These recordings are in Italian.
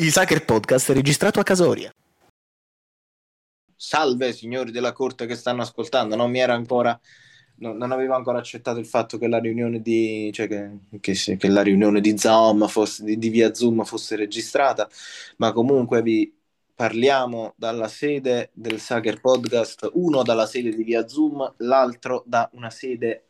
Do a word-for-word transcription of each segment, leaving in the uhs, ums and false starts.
Il Sucker Podcast è registrato a Casoria. Salve signori della corte che stanno ascoltando, non mi era ancora, no- non avevo ancora accettato il fatto che la riunione di, cioè che, che se- che la riunione di Zoom fosse, di, di via Zoom fosse registrata, ma comunque vi parliamo dalla sede del Sucker Podcast, uno dalla sede di via Zoom, l'altro da una sede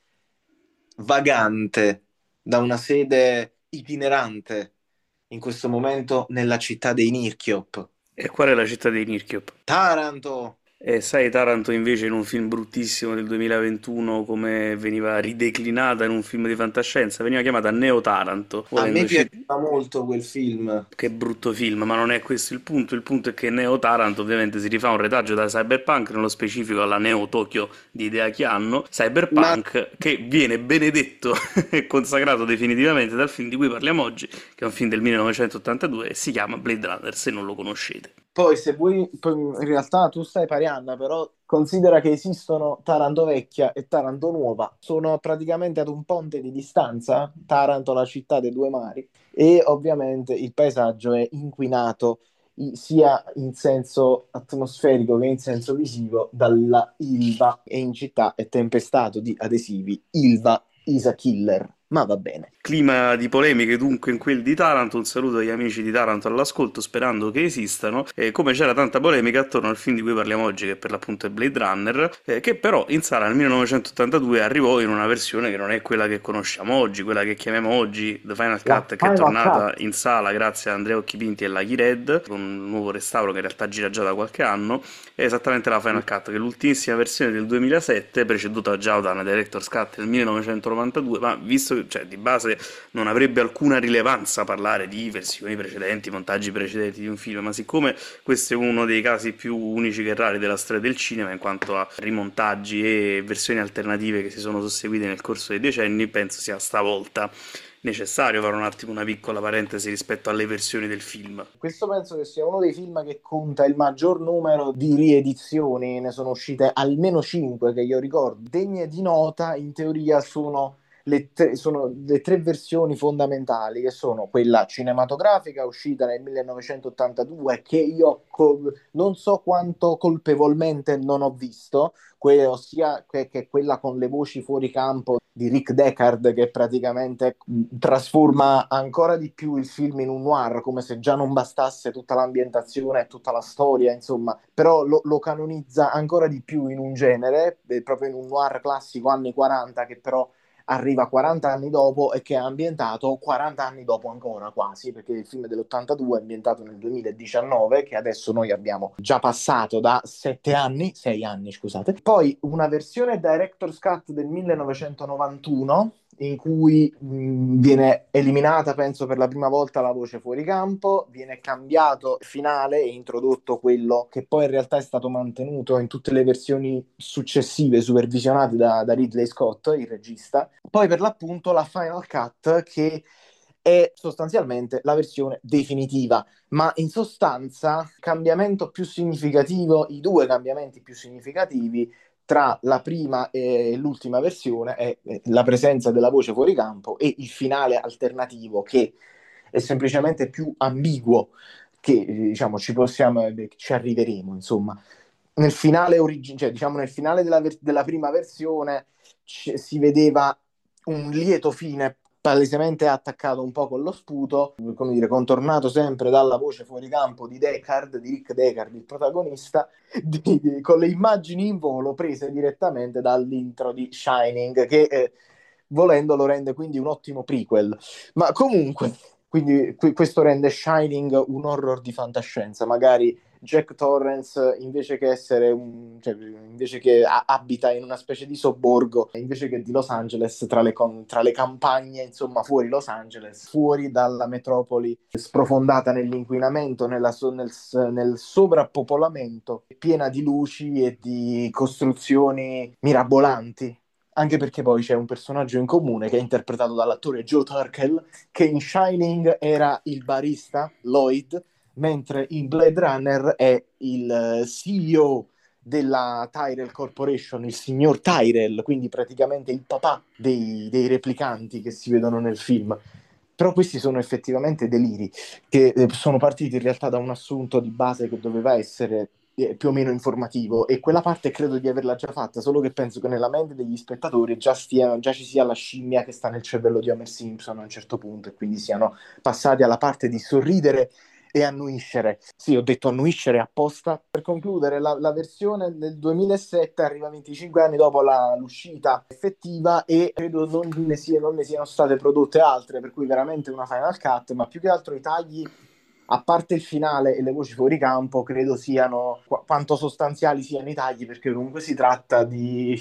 vagante, da una sede itinerante, in questo momento nella città dei Nirchiop. E qual è la città dei Nirchiop? Taranto! E sai, Taranto invece in un film bruttissimo del duemilaventuno come veniva rideclinata in un film di fantascienza, veniva chiamata Neo Taranto, A me volendoci... piaceva molto quel film. Che brutto film, ma non è questo il punto. Il punto è che Neo Taranto ovviamente si rifà un retaggio da Cyberpunk, nello specifico alla Neo Tokyo di Hideaki Anno. Ma Cyberpunk che viene benedetto e consacrato definitivamente dal film di cui parliamo oggi, che è un film del millenovecentottantadue e si chiama Blade Runner, se non lo conoscete. poi se vuoi, poi in realtà tu stai parianna, però considera che esistono Taranto Vecchia e Taranto Nuova. Sono praticamente ad un ponte di distanza, Taranto, la città dei due mari, e ovviamente il paesaggio è inquinato i- sia in senso atmosferico che in senso visivo dalla Ilva, e in città è tempestato di adesivi Ilva Isa Killer, ma va bene. Clima di polemiche dunque in quel di Taranto, un saluto agli amici di Taranto all'ascolto sperando che esistano, e come c'era tanta polemica attorno al film di cui parliamo oggi che per l'appunto è Blade Runner, eh, che però in sala nel millenovecentottantadue arrivò in una versione che non è quella che conosciamo oggi, quella che chiamiamo oggi The Final La Cut, che è Final tornata Cut. in sala grazie a Andrea Occhipinti e Lucky Red, con un nuovo restauro che in realtà gira già da qualche anno, è esattamente la Final Cut, che è l'ultimissima versione del duemilasette, preceduta già da una Director's Cut del millenovecentonovantadue, ma visto che, cioè, di base non avrebbe alcuna rilevanza parlare di versioni precedenti, montaggi precedenti di un film, ma siccome questo è uno dei casi più unici che rari della storia del cinema in quanto a rimontaggi e versioni alternative che si sono susseguite nel corso dei decenni, penso sia stavolta necessario fare un attimo una piccola parentesi rispetto alle versioni del film. Questo penso che sia uno dei film che conta il maggior numero di riedizioni, ne sono uscite almeno cinque che io ricordo. Degne di nota, in teoria, sono le tre, sono le tre versioni fondamentali, che sono quella cinematografica uscita nel millenovecentottantadue, che io co- non so quanto colpevolmente non ho visto, que- ossia che, che è quella con le voci fuori campo di Rick Deckard, che praticamente mh, trasforma ancora di più il film in un noir, come se già non bastasse tutta l'ambientazione e tutta la storia, insomma, però lo, lo canonizza ancora di più in un genere, eh, proprio in un noir classico anni quaranta, che però arriva quaranta anni dopo e che è ambientato quaranta anni dopo ancora quasi, perché il film dell'ottantadue è ambientato nel duemiladiciannove, che adesso noi abbiamo già passato da sette anni, sei anni scusate. Poi una versione Director's Cut del millenovecentonovantuno in cui mh, viene eliminata, penso per la prima volta, la voce fuori campo, viene cambiato il finale e introdotto quello che poi in realtà è stato mantenuto in tutte le versioni successive supervisionate da, da Ridley Scott, il regista. Poi per l'appunto la Final Cut, che è sostanzialmente la versione definitiva, ma in sostanza il cambiamento più significativo, i due cambiamenti più significativi tra la prima e l'ultima versione è la presenza della voce fuori campo e il finale alternativo, che è semplicemente più ambiguo, che diciamo ci possiamo, ci arriveremo, insomma. Nel finale origine, cioè, diciamo nel finale della, ver- della prima versione c- si vedeva un lieto fine palesemente attaccato un po' con lo sputo, come dire, contornato sempre dalla voce fuori campo di Deckard, di Rick Deckard, il protagonista, di, di, con le immagini in volo prese direttamente dall'intro di Shining, che eh, volendo lo rende quindi un ottimo prequel. Ma comunque, quindi qu- questo rende Shining un horror di fantascienza, magari Jack Torrance, invece che essere un, cioè, invece che a- abita in una specie di sobborgo, invece che di Los Angeles, tra le, con- tra le campagne, insomma, fuori Los Angeles, fuori dalla metropoli sprofondata nell'inquinamento, nella so- nel, nel sovrappopolamento, piena di luci e di costruzioni mirabolanti. Anche perché poi c'è un personaggio in comune che è interpretato dall'attore Joe Turkel, che in Shining era il barista Lloyd, mentre in Blade Runner è il C E O della Tyrell Corporation, il signor Tyrell, quindi praticamente il papà dei, dei replicanti che si vedono nel film. Però questi sono effettivamente deliri che eh, sono partiti in realtà da un assunto di base che doveva essere eh, più o meno informativo, e quella parte credo di averla già fatta, solo che penso che nella mente degli spettatori già, stia, già ci sia la scimmia che sta nel cervello di Homer Simpson a un certo punto, e quindi siano passati alla parte di sorridere e annuiscere. Sì, ho detto annuiscere apposta. Per concludere, la, la versione del duemilasette arriva venticinque anni dopo la, l'uscita effettiva, e credo non ne, sia, non ne siano state prodotte altre, per cui veramente una Final Cut, ma più che altro i tagli, a parte il finale e le voci fuori campo, credo siano qu- quanto sostanziali siano i tagli, perché comunque si tratta di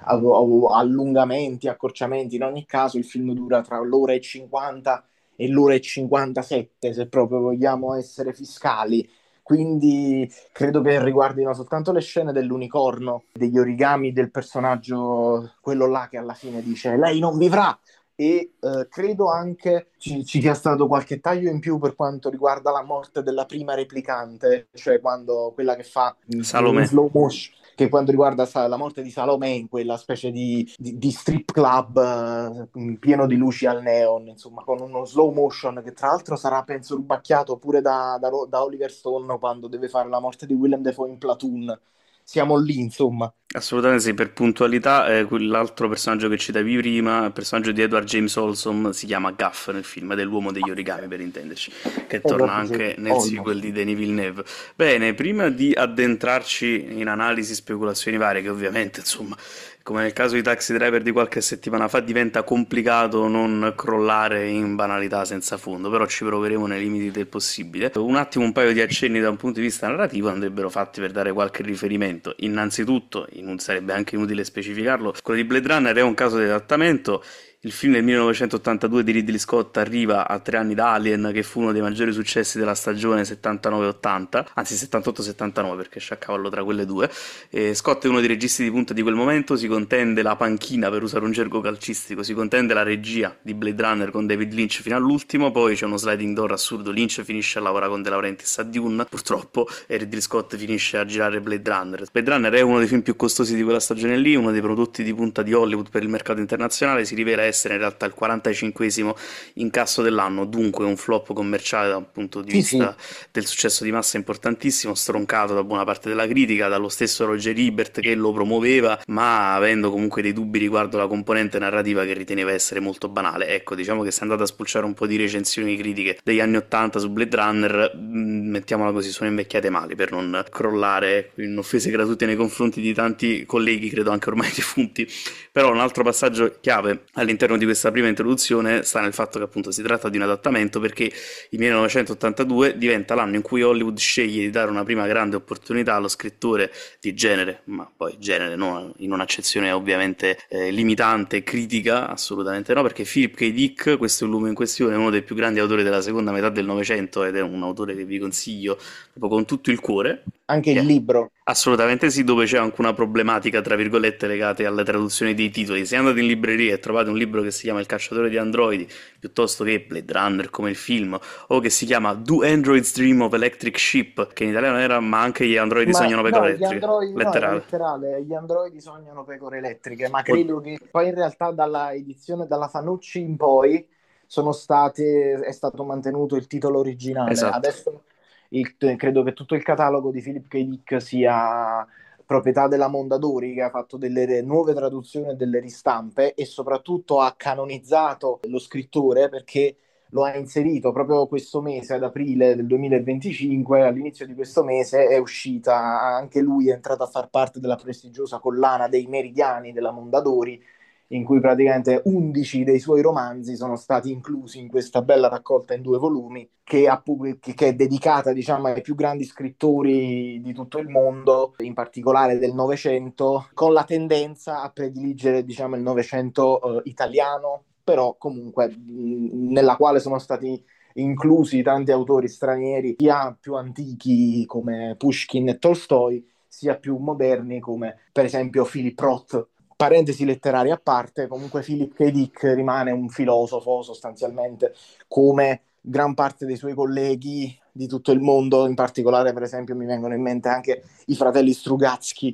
allungamenti, accorciamenti. In ogni caso il film dura tra l'ora e cinquanta e l'ora e cinquantasette, se proprio vogliamo essere fiscali. Quindi credo che riguardino soltanto le scene dell'unicorno, degli origami del personaggio, quello là che alla fine dice lei non vivrà, e eh, credo anche ci, ci sia stato qualche taglio in più per quanto riguarda la morte della prima replicante, cioè quando quella che fa in, in Salomè. slow motion, che quando riguarda sa- la morte di Salomè in quella specie di, di- di strip club eh, pieno di luci al neon, insomma, con uno slow motion che tra l'altro sarà, penso, rubacchiato pure da, da Ro- da Oliver Stone quando deve fare la morte di Willem Dafoe in Platoon. Siamo lì, insomma. Assolutamente sì, per puntualità, eh, quell'altro personaggio che citavi prima, il personaggio di Edward James Olson, si chiama Gaff nel film, dell'uomo degli origami per intenderci, che torna Edward James anche nel Olmos. sequel di Denis Villeneuve. Bene, prima di addentrarci in analisi e speculazioni varie, che ovviamente, insomma, come nel caso di Taxi Driver di qualche settimana fa, diventa complicato non crollare in banalità senza fondo, però ci proveremo nei limiti del possibile. Un attimo, un paio di accenni da un punto di vista narrativo andrebbero fatti per dare qualche riferimento. Innanzitutto, non sarebbe anche inutile specificarlo, quello di Blade Runner è un caso di adattamento. Il film del millenovecentottantadue di Ridley Scott arriva a tre anni da Alien, che fu uno dei maggiori successi della stagione settantanove ottanta, anzi settantotto settantanove, perché c'è a cavallo tra quelle due. E Scott è uno dei registi di punta di quel momento, si contende la panchina, per usare un gergo calcistico, si contende la regia di Blade Runner con David Lynch fino all'ultimo, poi c'è uno sliding door assurdo, Lynch finisce a lavorare con De Laurentiis a Dune, purtroppo, e Ridley Scott finisce a girare Blade Runner. Blade Runner è uno dei film più costosi di quella stagione lì, uno dei prodotti di punta di Hollywood per il mercato internazionale, si rivela essere in realtà il quarantacinquesimo incasso dell'anno, dunque un flop commerciale da un punto di Sì, sì. vista del successo di massa importantissimo, stroncato da buona parte della critica, dallo stesso Roger Ebert che lo promuoveva, ma avendo comunque dei dubbi riguardo la componente narrativa che riteneva essere molto banale. Ecco, diciamo che se andate a spulciare un po' di recensioni critiche degli anni ottanta su Blade Runner, mettiamola così, sono invecchiate male, per non crollare in offese gratuite nei confronti di tanti colleghi, credo anche ormai defunti. Però un altro passaggio chiave all'interno di questa prima introduzione sta nel fatto che appunto si tratta di un adattamento, perché il millenovecentottantadue diventa l'anno in cui Hollywood sceglie di dare una prima grande opportunità allo scrittore di genere, ma poi genere no, in un'accezione ovviamente eh, limitante, critica, assolutamente no, perché Philip K. Dick, questo è l'uomo in questione, è uno dei più grandi autori della seconda metà del Novecento ed è un autore che vi consiglio proprio con tutto il cuore. Anche il Yeah. libro. Assolutamente sì, dove c'è anche una problematica tra virgolette legate alle traduzioni dei titoli. Se andate in libreria e trovate un libro che si chiama Il cacciatore di androidi piuttosto che Blade Runner come il film, o che si chiama Do Androids Dream of Electric Ship, che in italiano era Ma anche gli androidi Ma sognano pecore no, gli elettriche, androidi, no, era letterale. letterale, gli androidi sognano pecore elettriche, ma O- credo che poi in realtà dalla edizione, dalla Fanucci in poi, sono state, è stato mantenuto il titolo originale. esatto. Adesso il- credo che tutto il catalogo di Philip K. Dick sia proprietà della Mondadori, che ha fatto delle nuove traduzioni e delle ristampe, e soprattutto ha canonizzato lo scrittore, perché lo ha inserito proprio questo mese, ad aprile del duemilaventicinque. All'inizio di questo mese è uscita, anche lui è entrato a far parte della prestigiosa collana dei Meridiani della Mondadori, in cui praticamente undici dei suoi romanzi sono stati inclusi in questa bella raccolta in due volumi, che, ha, che, che è dedicata, diciamo, ai più grandi scrittori di tutto il mondo, in particolare del Novecento, con la tendenza a prediligere, diciamo, il Novecento eh, italiano, però comunque mh, nella quale sono stati inclusi tanti autori stranieri, sia più antichi come Pushkin e Tolstoi, sia più moderni come per esempio Philip Roth. Parentesi letterarie a parte, comunque Philip K. Dick rimane un filosofo sostanzialmente, come gran parte dei suoi colleghi di tutto il mondo. In particolare, per esempio, mi vengono in mente anche i fratelli Strugatsky,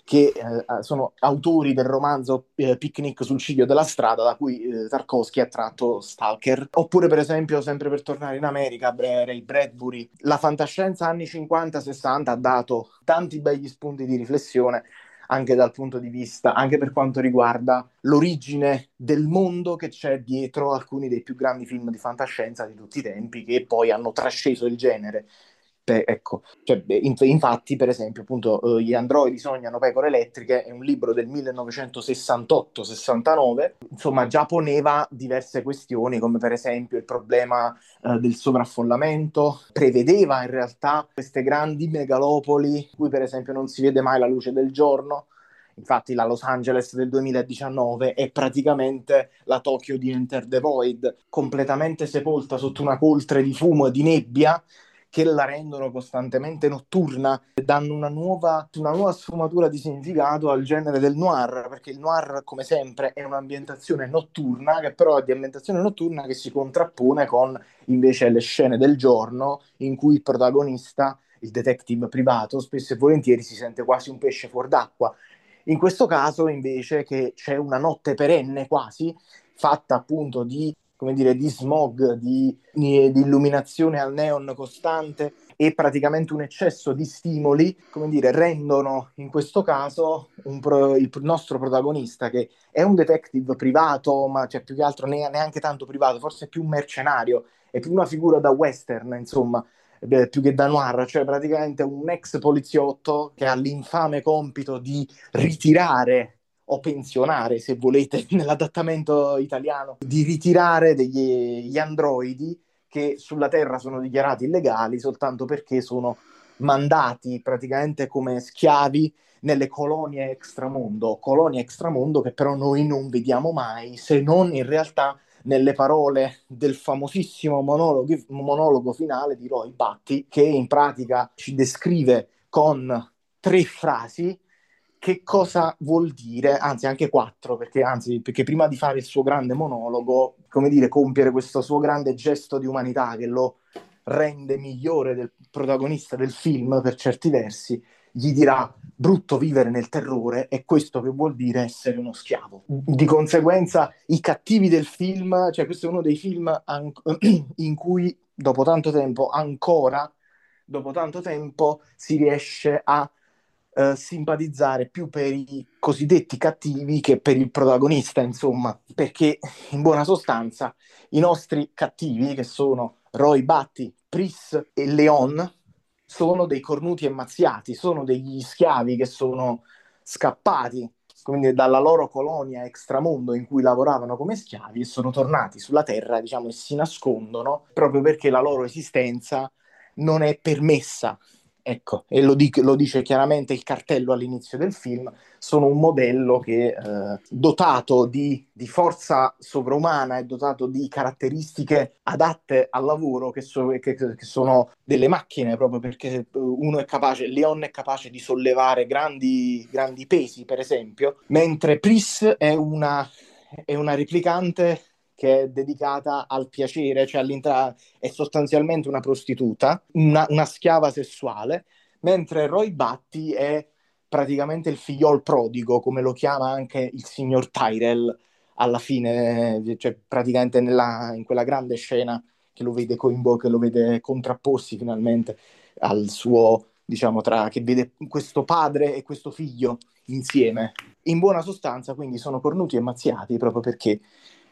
che eh, sono autori del romanzo eh, Picnic sul ciglio della strada, da cui eh, Tarkovsky ha tratto Stalker. Oppure, per esempio, sempre per tornare in America, Ray Bradbury, la fantascienza anni cinquanta sessanta ha dato tanti begli spunti di riflessione, anche dal punto di vista, anche per quanto riguarda l'origine del mondo che c'è dietro alcuni dei più grandi film di fantascienza di tutti i tempi, che poi hanno trasceso il genere. Beh, ecco, cioè, in- infatti, per esempio, appunto, eh, Gli androidi sognano pecore elettriche è un libro del millenovecentosessantotto sessantanove, insomma, già poneva diverse questioni, come per esempio il problema eh, del sovraffollamento, prevedeva in realtà queste grandi megalopoli, in cui per esempio non si vede mai la luce del giorno. Infatti la Los Angeles del duemiladiciannove è praticamente la Tokyo di Enter the Void, completamente sepolta sotto una coltre di fumo e di nebbia, che la rendono costantemente notturna e danno una nuova, una nuova sfumatura di significato al genere del noir, perché il noir, come sempre, è un'ambientazione notturna, che però è di ambientazione notturna che si contrappone con invece le scene del giorno, in cui il protagonista, il detective privato, spesso e volentieri si sente quasi un pesce fuor d'acqua. In questo caso, invece, che c'è una notte perenne quasi, fatta appunto di, come dire, di smog, di, di, di illuminazione al neon costante e praticamente un eccesso di stimoli, come dire, rendono in questo caso un pro, il nostro protagonista, che è un detective privato, ma cioè, più che altro neanche tanto privato, forse più un mercenario, è più una figura da western, insomma, più che da noir, cioè praticamente un ex poliziotto che ha l'infame compito di ritirare o pensionare, se volete, nell'adattamento italiano, di ritirare degli gli androidi che sulla Terra sono dichiarati illegali soltanto perché sono mandati praticamente come schiavi nelle colonie extramondo, colonie extramondo che però noi non vediamo mai, se non in realtà nelle parole del famosissimo monologo, monologo finale di Roy Batty, che in pratica ci descrive con tre frasi che cosa vuol dire, anzi anche quattro, perché, anzi, perché prima di fare il suo grande monologo, come dire, compiere questo suo grande gesto di umanità che lo rende migliore del protagonista del film per certi versi, gli dirà: brutto vivere nel terrore, è questo che vuol dire essere uno schiavo. Di conseguenza i cattivi del film, cioè questo è uno dei film an- in cui dopo tanto tempo, ancora dopo tanto tempo, si riesce a eh, simpatizzare più per i cosiddetti cattivi che per il protagonista, insomma, perché in buona sostanza i nostri cattivi, che sono Roy Batty, Pris e Leon, sono dei cornuti e mazziati, sono degli schiavi che sono scappati quindi dalla loro colonia extramondo in cui lavoravano come schiavi e sono tornati sulla terra, diciamo, e si nascondono proprio perché la loro esistenza non è permessa. Ecco, e lo, dic- lo dice chiaramente il cartello all'inizio del film, sono un modello che eh, dotato di, di forza sovrumana e dotato di caratteristiche adatte al lavoro, che, so- che- che sono delle macchine, proprio perché uno è capace, Leon è capace di sollevare grandi, grandi pesi, per esempio, mentre Pris è una, è una replicante che è dedicata al piacere, cioè all'intra- è sostanzialmente una prostituta, una, una schiava sessuale, mentre Roy Batty è praticamente il figliol prodigo, come lo chiama anche il signor Tyrell alla fine, cioè praticamente nella, in quella grande scena che lo vede coinvo- che lo vede contrapporsi finalmente al suo, diciamo, tra che vede questo padre e questo figlio insieme. In buona sostanza, quindi sono cornuti e mazziati proprio perché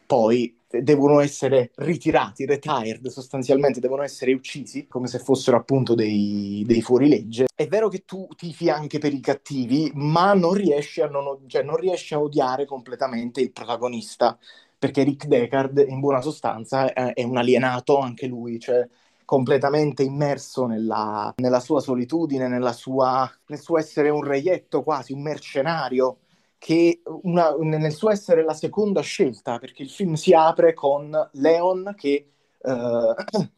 poi devono essere ritirati, retired, sostanzialmente devono essere uccisi come se fossero appunto dei, dei fuorilegge. È vero che tu tifi anche per i cattivi, ma non riesci a, non, cioè, non riesci a odiare completamente il protagonista, perché Rick Deckard in buona sostanza è, è un alienato anche lui, cioè completamente immerso nella, nella sua solitudine, nella sua, nel suo essere un reietto quasi, un mercenario, che una, nel suo essere la seconda scelta, perché il film si apre con Leon che eh,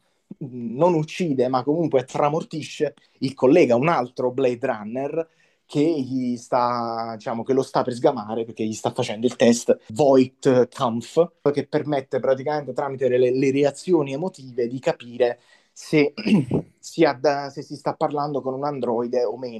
non uccide, ma comunque tramortisce il collega, un altro Blade Runner, che gli sta, diciamo, che lo sta per sgamare perché gli sta facendo il test Voight-Kampf, che permette praticamente tramite le, le reazioni emotive di capire se si, ad, se si sta parlando con un androide o meno.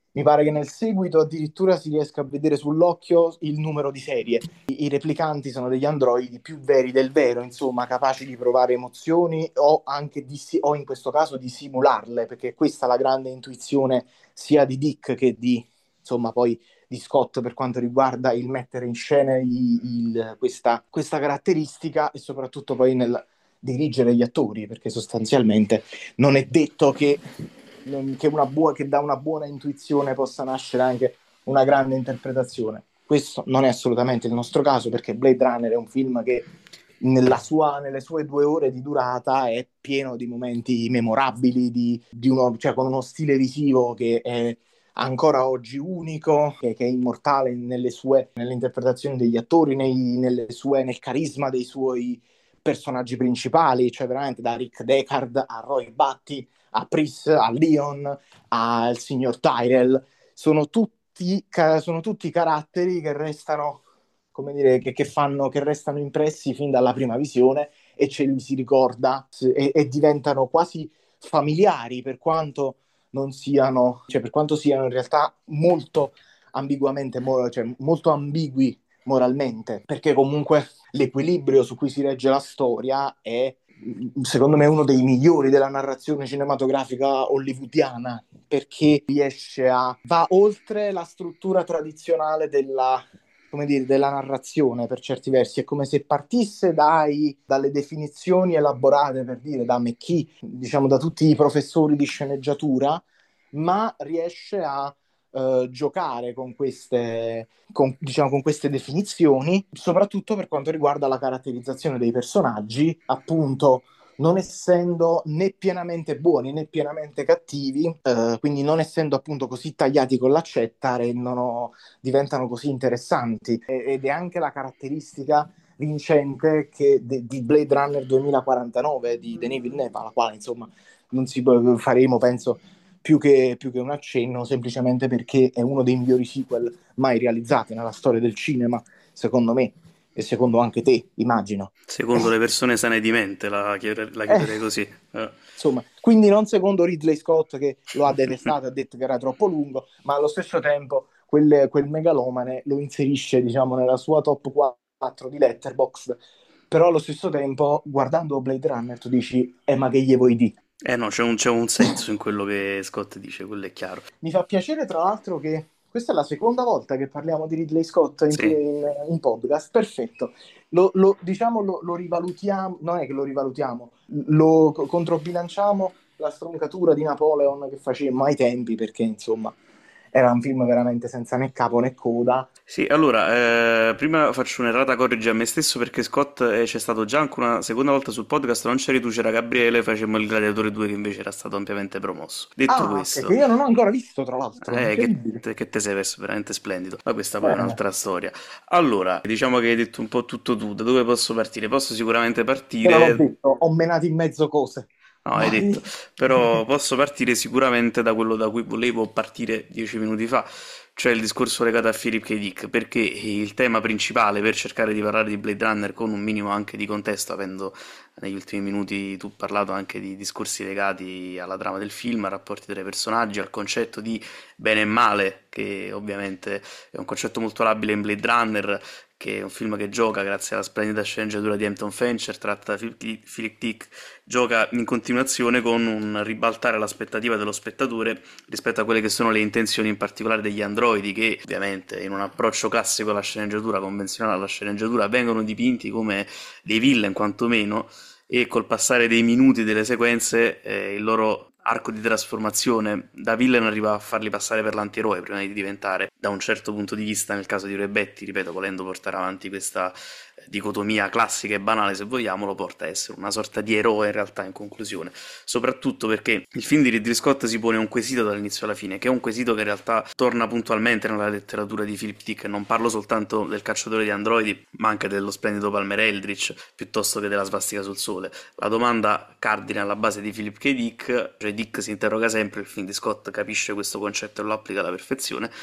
Mi pare che nel seguito addirittura si riesca a vedere sull'occhio il numero di serie. I, i replicanti sono degli androidi più veri del vero, insomma, capaci di provare emozioni o anche di, si- o in questo caso di simularle, perché questa è la grande intuizione sia di Dick che di, insomma, poi di Scott per quanto riguarda il mettere in scena i- il- questa, questa caratteristica e soprattutto poi nel dirigere gli attori, perché sostanzialmente non è detto che che, una buona, che da una buona intuizione possa nascere anche una grande interpretazione. Questo non è assolutamente il nostro caso, perché Blade Runner è un film che nella sua, nelle sue due ore di durata è pieno di momenti memorabili, di, di uno, cioè con uno stile visivo che è ancora oggi unico, che, che è immortale nelle sue, nelle interpretazioni degli attori, nei, nelle sue, nel carisma dei suoi personaggi principali, cioè veramente da Rick Deckard a Roy Batty a Pris, a Leon, al signor Tyrell, sono tutti, sono tutti caratteri che restano, come dire, che, che, fanno, che restano impressi fin dalla prima visione e ce li si ricorda e, e diventano quasi familiari per quanto non siano, cioè per quanto siano in realtà molto ambiguamente, cioè molto ambigui moralmente, perché comunque l'equilibrio su cui si regge la storia è secondo me uno dei migliori della narrazione cinematografica hollywoodiana, perché riesce a va oltre la struttura tradizionale della, come dire, della narrazione per certi versi. È come se partisse dai, dalle definizioni elaborate, per dire, da McKee, diciamo da tutti i professori di sceneggiatura, ma riesce a Uh, giocare con queste, con, diciamo, con queste definizioni, soprattutto per quanto riguarda la caratterizzazione dei personaggi, appunto non essendo né pienamente buoni né pienamente cattivi, uh, quindi non essendo appunto così tagliati con l'accetta, rendono, diventano così interessanti. E, ed è anche la caratteristica vincente che de, di Blade Runner duemilaquarantanove di Denis Villeneuve, alla quale insomma non si faremo, penso, più che, più che un accenno, semplicemente perché è uno dei migliori sequel mai realizzati nella storia del cinema, secondo me, e secondo anche te, immagino. Secondo le persone sane di mente, la, chiuder- la Eh, chiuderei così. Eh. insomma, quindi non secondo Ridley Scott che lo ha detestato, ha detto che era troppo lungo, ma allo stesso tempo quel, quel megalomane lo inserisce, diciamo, nella sua top quattro di Letterboxd, però allo stesso tempo, guardando Blade Runner, tu dici, eh, ma che gli vuoi di? Eh no, c'è un, c'è un senso in quello che Scott dice, quello è chiaro. Mi fa piacere, tra l'altro, che questa è la seconda volta che parliamo di Ridley Scott in, Sì. in, in podcast. Perfetto. Lo, lo, diciamo, lo, lo rivalutiamo, non è che lo rivalutiamo, lo controbilanciamo la stroncatura di Napoleon che facemmo ai tempi, perché insomma era un film veramente senza né capo né coda. Sì, allora, eh, prima faccio un'errata corregge a me stesso perché Scott eh, c'è stato già anche una seconda volta sul podcast, non c'eri tu, c'era Gabriele, facemmo il Gladiatore due che invece era stato ampiamente promosso. Detto Ah, ok, che questo, io non ho ancora visto, tra l'altro, eh, che, incredibile. te, che te sei perso, veramente splendido, ma questa poi è Eh, un'altra storia. Allora, diciamo che hai detto un po' tutto tu, da dove posso partire? Posso sicuramente io non l'ho partire. detto, ho menato in mezzo cose. No, hai detto, Vai. però posso partire sicuramente da quello da cui volevo partire dieci minuti fa, cioè il discorso legato a Philip K. Dick, perché il tema principale per cercare di parlare di Blade Runner con un minimo anche di contesto, avendo negli ultimi minuti tu parlato anche di discorsi legati alla trama del film, ai rapporti tra i personaggi, al concetto di bene e male, che ovviamente è un concetto molto labile in Blade Runner, che è un film che gioca grazie alla splendida sceneggiatura di Hampton Fancher, tratta da Philip Dick, gioca in continuazione con un ribaltare l'aspettativa dello spettatore rispetto a quelle che sono le intenzioni in particolare degli androidi, che ovviamente in un approccio classico alla sceneggiatura, convenzionale alla sceneggiatura, vengono dipinti come dei villain quantomeno, e col passare dei minuti delle sequenze eh, il loro arco di trasformazione da villain arriva a farli passare per l'antieroe prima di diventare, da un certo punto di vista, nel caso di Rebetti, ripeto, volendo portare avanti questa dicotomia classica e banale se vogliamo, lo porta a essere una sorta di eroe in realtà in conclusione, soprattutto perché il film di Ridley Scott si pone un quesito dall'inizio alla fine, che è un quesito che in realtà torna puntualmente nella letteratura di Philip Dick. Non parlo soltanto del cacciatore di androidi, ma anche dello splendido Palmer Eldritch, piuttosto che della svastica sul sole. La domanda cardine alla base di Philip K. Dick, cioè Dick si interroga sempre, il film di Scott capisce questo concetto e lo applica alla perfezione,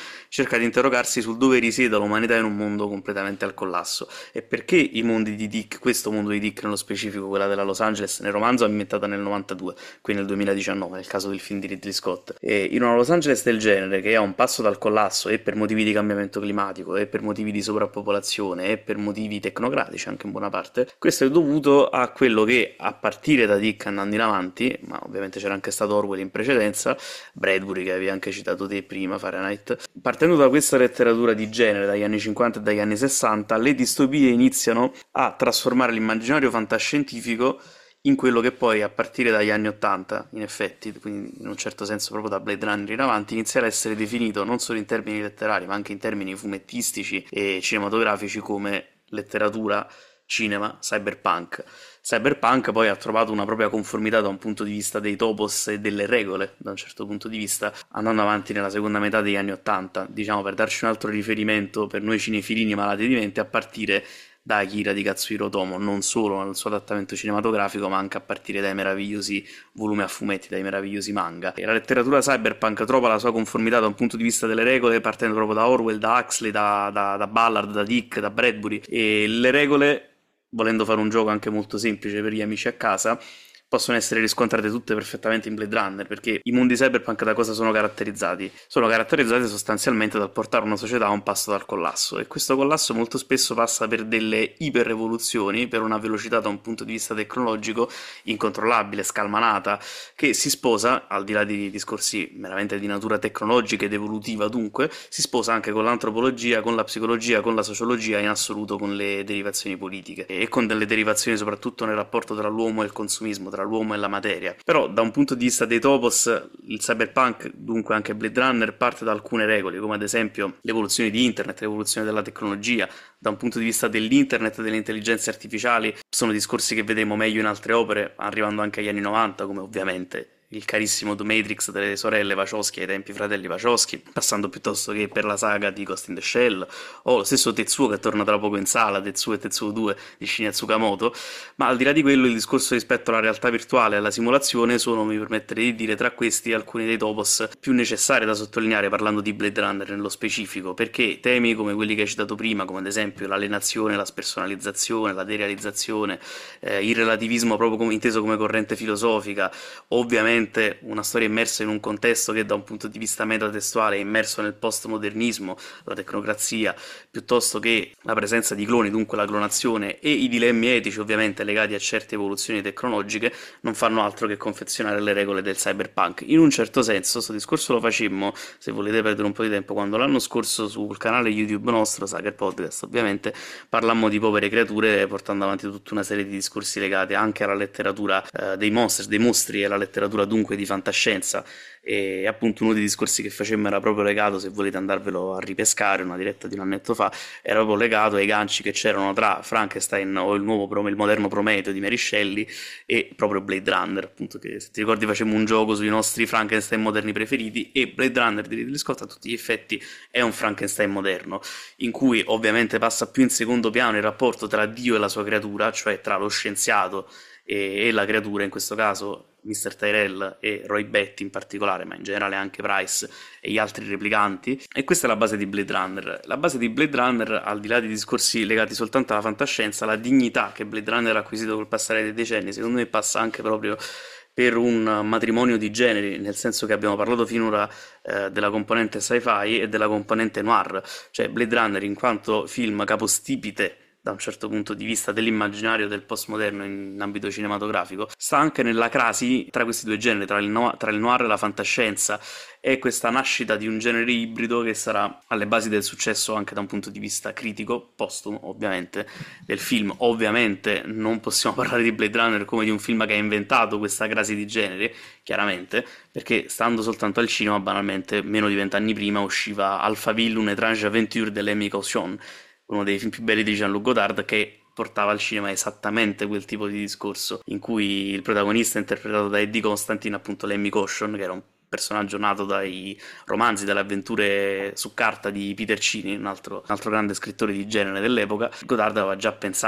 cerca di interrogarsi sul dove risieda l'umanità in un mondo completamente al collasso e perché i mondi di Dick, questo mondo di Dick nello specifico, quella della Los Angeles, nel romanzo è ambientata nel novantadue, qui nel duemiladiciannove, nel caso del film di Ridley Scott. E in una Los Angeles del genere, che è a un passo dal collasso e per motivi di cambiamento climatico, e per motivi di sovrappopolazione, e per motivi tecnocratici anche in buona parte, questo è dovuto a quello che, a partire da Dick andando in avanti, ma ovviamente c'era anche stato Orwell in precedenza, Bradbury che avevi anche citato te prima, Fahrenheit, partendo da questa letteratura di genere, dagli anni cinquanta e dagli anni sessanta, le distopie iniziano a trasformare l'immaginario fantascientifico in quello che poi a partire dagli anni ottanta, in effetti, quindi in un certo senso proprio da Blade Runner in avanti, inizierà a essere definito non solo in termini letterari ma anche in termini fumettistici e cinematografici come letteratura, cinema, cyberpunk. Cyberpunk poi ha trovato una propria conformità da un punto di vista dei topos e delle regole, da un certo punto di vista, andando avanti nella seconda metà degli anni ottanta, diciamo, per darci un altro riferimento per noi cinefilini malati di mente, a partire da Akira di Katsuhiro Otomo, non solo nel suo adattamento cinematografico, ma anche a partire dai meravigliosi volumi a fumetti, dai meravigliosi manga. E la letteratura cyberpunk trova la sua conformità da un punto di vista delle regole, partendo proprio da Orwell, da Huxley, da, da, da Ballard, da Dick, da Bradbury, e le regole, volendo fare un gioco anche molto semplice per gli amici a casa, possono essere riscontrate tutte perfettamente in Blade Runner, perché i mondi cyberpunk da cosa sono caratterizzati? Sono caratterizzati sostanzialmente dal portare una società a un passo dal collasso, e questo collasso molto spesso passa per delle iperrevoluzioni, per una velocità da un punto di vista tecnologico incontrollabile, scalmanata, che si sposa, al di là di discorsi meramente di natura tecnologica ed evolutiva dunque, si sposa anche con l'antropologia, con la psicologia, con la sociologia, in assoluto con le derivazioni politiche, e con delle derivazioni soprattutto nel rapporto tra l'uomo e il consumismo, tra l'uomo e la materia. Però da un punto di vista dei topos, il cyberpunk, dunque anche Blade Runner, parte da alcune regole, come ad esempio l'evoluzione di internet, l'evoluzione della tecnologia. Da un punto di vista dell'internet e delle intelligenze artificiali sono discorsi che vedremo meglio in altre opere, arrivando anche agli anni novanta, come ovviamente il carissimo The Matrix delle sorelle Wachowski ai tempi fratelli Wachowski, passando piuttosto che per la saga di Ghost in the Shell, o lo stesso Tetsuo che torna tra poco in sala, Tetsuo e Tetsuo due di Shinya Tsukamoto. Ma al di là di quello, il discorso rispetto alla realtà virtuale e alla simulazione sono, mi permetterei di dire, tra questi alcuni dei topos più necessari da sottolineare parlando di Blade Runner nello specifico, perché temi come quelli che hai citato prima, come ad esempio l'alienazione, la spersonalizzazione, la derealizzazione, eh, il relativismo proprio come, inteso come corrente filosofica, ovviamente una storia immersa in un contesto che da un punto di vista metatestuale è immerso nel postmodernismo, la tecnocrazia, piuttosto che la presenza di cloni, dunque la clonazione, e i dilemmi etici ovviamente legati a certe evoluzioni tecnologiche, non fanno altro che confezionare le regole del cyberpunk. In un certo senso, questo discorso lo facemmo, se volete perdere un po' di tempo, quando l'anno scorso sul canale YouTube nostro, Sager Podcast ovviamente, parlammo di povere creature, portando avanti tutta una serie di discorsi legati anche alla letteratura eh, dei monsters, dei mostri, e alla letteratura dunque di fantascienza. E appunto uno dei discorsi che facemmo era proprio legato, se volete andarvelo a ripescare, una diretta di un annetto fa, era proprio legato ai ganci che c'erano tra Frankenstein o il nuovo il moderno Prometeo di Mary Shelley e proprio Blade Runner, appunto, che se ti ricordi facemmo un gioco sui nostri Frankenstein moderni preferiti, e Blade Runner di Ridley Scott a tutti gli effetti è un Frankenstein moderno, in cui ovviamente passa più in secondo piano il rapporto tra Dio e la sua creatura, cioè tra lo scienziato e, e la creatura, in questo caso mister Tyrell e Roy Batty in particolare, ma in generale anche Price e gli altri replicanti. E questa è la base di Blade Runner. La base di Blade Runner, al di là di discorsi legati soltanto alla fantascienza, la dignità che Blade Runner ha acquisito col passare dei decenni, secondo me passa anche proprio per un matrimonio di generi, nel senso che abbiamo parlato finora eh, della componente sci-fi e della componente noir, cioè Blade Runner in quanto film capostipite da un certo punto di vista dell'immaginario del postmoderno in ambito cinematografico, sta anche nella crasi tra questi due generi, tra il, no- tra il noir e la fantascienza, e questa nascita di un genere ibrido che sarà alle basi del successo anche da un punto di vista critico, postumo ovviamente, del film. Ovviamente non possiamo parlare di Blade Runner come di un film che ha inventato questa crasi di genere, chiaramente, perché stando soltanto al cinema, banalmente, meno di vent'anni prima usciva Alphaville, une étrange aventure dell'Amy Caution, uno dei film più belli di Jean-Luc Godard, che portava al cinema esattamente quel tipo di discorso, in cui il protagonista, interpretato da Eddie Constantine, appunto Lemmy Caution, che era un personaggio nato dai romanzi, dalle avventure su carta di Peter Cini, un altro, un altro grande scrittore di genere dell'epoca, Godard aveva già pensato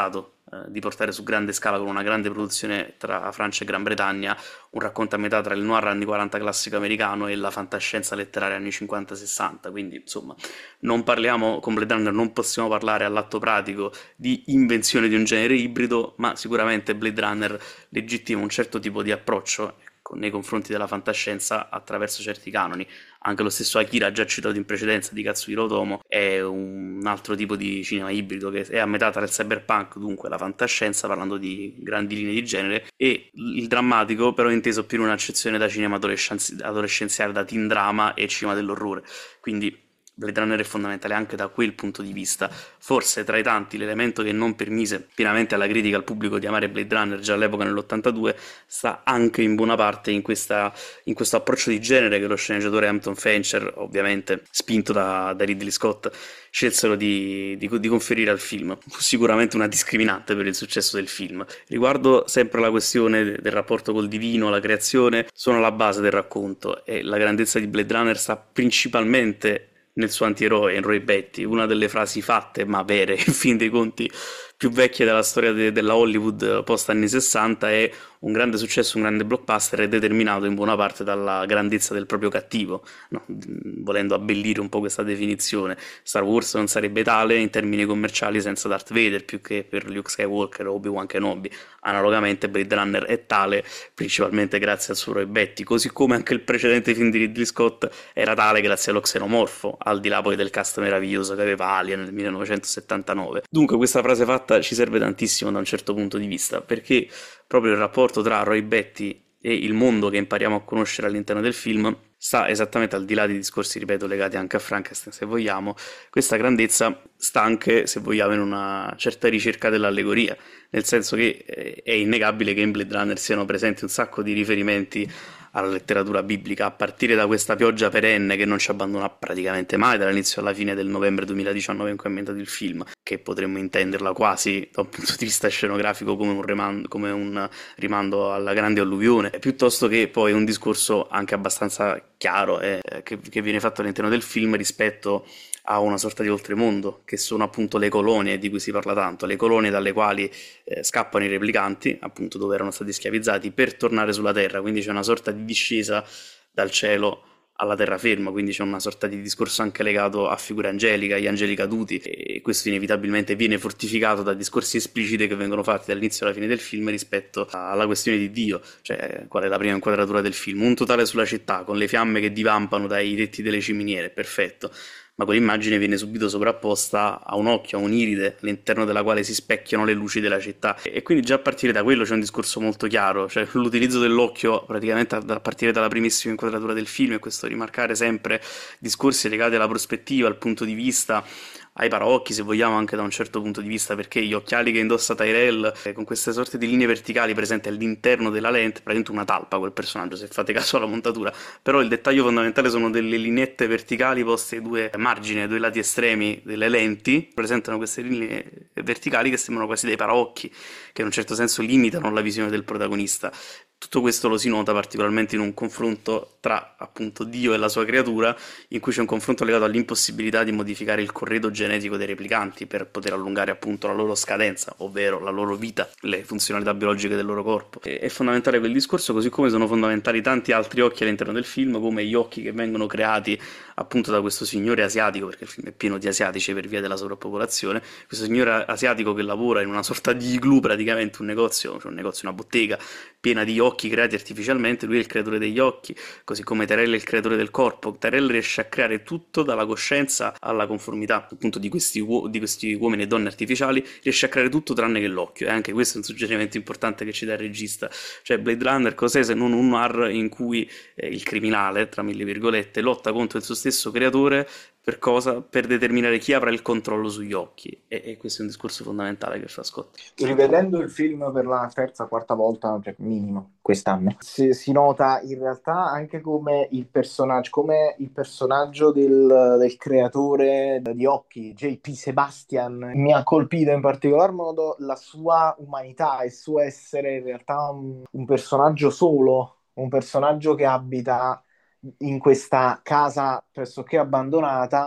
eh, di portare su grande scala con una grande produzione tra Francia e Gran Bretagna un racconto a metà tra il noir anni quaranta classico americano e la fantascienza letteraria anni cinquanta sessanta, quindi insomma non parliamo con Blade Runner, non possiamo parlare all'atto pratico di invenzione di un genere ibrido, ma sicuramente Blade Runner legittima un certo tipo di approccio nei confronti della fantascienza attraverso certi canoni. Anche lo stesso Akira, già citato in precedenza, di Katsuhiro Otomo, è un altro tipo di cinema ibrido che è a metà tra il cyberpunk, dunque la fantascienza, parlando di grandi linee di genere, e il drammatico, però inteso più in un'accezione da cinema adolescenzi- adolescenziale, da teen drama e cinema dell'orrore. Quindi Blade Runner è fondamentale anche da quel punto di vista. Forse tra i tanti l'elemento che non permise pienamente alla critica, al pubblico, di amare Blade Runner già all'epoca nell'ottantadue sta anche in buona parte in, questa, in questo approccio di genere che lo sceneggiatore Hampton Fancher, ovviamente spinto da, da Ridley Scott, scelsero di, di, di conferire al film. Fu sicuramente una discriminante per il successo del film. Riguardo sempre la questione del rapporto col divino, la creazione, sono la base del racconto, e la grandezza di Blade Runner sta principalmente nel suo antieroe, in Roy Batty, una delle frasi fatte ma vere, in fin dei conti, più vecchie della storia de- della Hollywood post anni sessanta. È un grande successo, un grande blockbuster, è determinato in buona parte dalla grandezza del proprio cattivo, no? Volendo abbellire un po' questa definizione, Star Wars non sarebbe tale in termini commerciali senza Darth Vader, più che per Luke Skywalker o Obi-Wan Kenobi. Analogamente Blade Runner è tale principalmente grazie al suo Roy Batty, così come anche il precedente film di Ridley Scott era tale grazie allo xenomorfo, al di là poi del cast meraviglioso che aveva Alien nel millenovecentosettantanove. Dunque questa frase fatta ci serve tantissimo da un certo punto di vista, perché proprio il rapporto tra Roy Batty e il mondo che impariamo a conoscere all'interno del film sta esattamente al di là di discorsi, ripeto, legati anche a Frankenstein, se vogliamo. Questa grandezza sta anche, se vogliamo, in una certa ricerca dell'allegoria, nel senso che eh, è innegabile che in Blade Runner siano presenti un sacco di riferimenti alla letteratura biblica, a partire da questa pioggia perenne che non ci abbandona praticamente mai dall'inizio alla fine del novembre duemiladiciannove in cui è ambientato il film, che potremmo intenderla quasi da un punto di vista scenografico come un, rimando, come un rimando alla grande alluvione, piuttosto che poi un discorso anche abbastanza chiaro eh, che, che viene fatto all'interno del film rispetto a una sorta di oltremondo, che sono appunto le colonie di cui si parla tanto, le colonie dalle quali eh, scappano i replicanti, appunto dove erano stati schiavizzati, per tornare sulla Terra. Quindi c'è una sorta di discesa dal cielo alla terraferma, quindi c'è una sorta di discorso anche legato a figure angeliche, agli angeli caduti, e questo inevitabilmente viene fortificato da discorsi espliciti che vengono fatti dall'inizio alla fine del film rispetto alla questione di Dio, cioè qual è la prima inquadratura del film, un totale sulla città con le fiamme che divampano dai tetti delle ciminiere, perfetto, ma quell'immagine viene subito sovrapposta a un occhio, a un'iride all'interno della quale si specchiano le luci della città, e quindi già a partire da quello c'è un discorso molto chiaro, cioè l'utilizzo dell'occhio praticamente a partire dalla primissima inquadratura del film, e questo rimarcare sempre discorsi legati alla prospettiva, al punto di vista, ai paraocchi, se vogliamo, anche da un certo punto di vista, perché gli occhiali che indossa Tyrell, eh, con queste sorte di linee verticali presenti all'interno della lente, praticamente una talpa quel personaggio, se fate caso alla montatura, però il dettaglio fondamentale sono delle lineette verticali poste ai due margini, ai due lati estremi delle lenti, presentano queste linee verticali che sembrano quasi dei paraocchi, che in un certo senso limitano la visione del protagonista. Tutto questo lo si nota particolarmente in un confronto tra appunto Dio e la sua creatura, in cui c'è un confronto legato all'impossibilità di modificare il corredo genetico dei replicanti per poter allungare appunto la loro scadenza, ovvero la loro vita, le funzionalità biologiche del loro corpo. E, è fondamentale quel discorso, così come sono fondamentali tanti altri occhi all'interno del film, come gli occhi che vengono creati appunto da questo signore asiatico, perché il film è pieno di asiatici per via della sovrappopolazione, questo signore asiatico che lavora in una sorta di igloo, praticamente un negozio, cioè un negozio, una bottega piena di occhi creati artificialmente. Lui è il creatore degli occhi, così come Tyrell è il creatore del corpo. Tyrell riesce a creare tutto, dalla coscienza alla conformità appunto di questi, uo- di questi uomini e donne artificiali, riesce a creare tutto tranne che l'occhio, e anche questo è un suggerimento importante che ci dà il regista. Cioè Blade Runner cos'è se non un noir in cui eh, il criminale, tra mille virgolette, lotta contro il suo stesso creatore. Per cosa? Per determinare chi avrà il controllo sugli occhi, e, e questo è un discorso fondamentale che fa Scott. Rivedendo il film per la terza, quarta volta, cioè minimo quest'anno, si, si nota in realtà anche come il personaggio, come il personaggio del, del creatore di occhi, J P Sebastian, mi ha colpito in particolar modo la sua umanità, il suo essere in realtà un, un personaggio solo, un personaggio che abita in questa casa pressoché abbandonata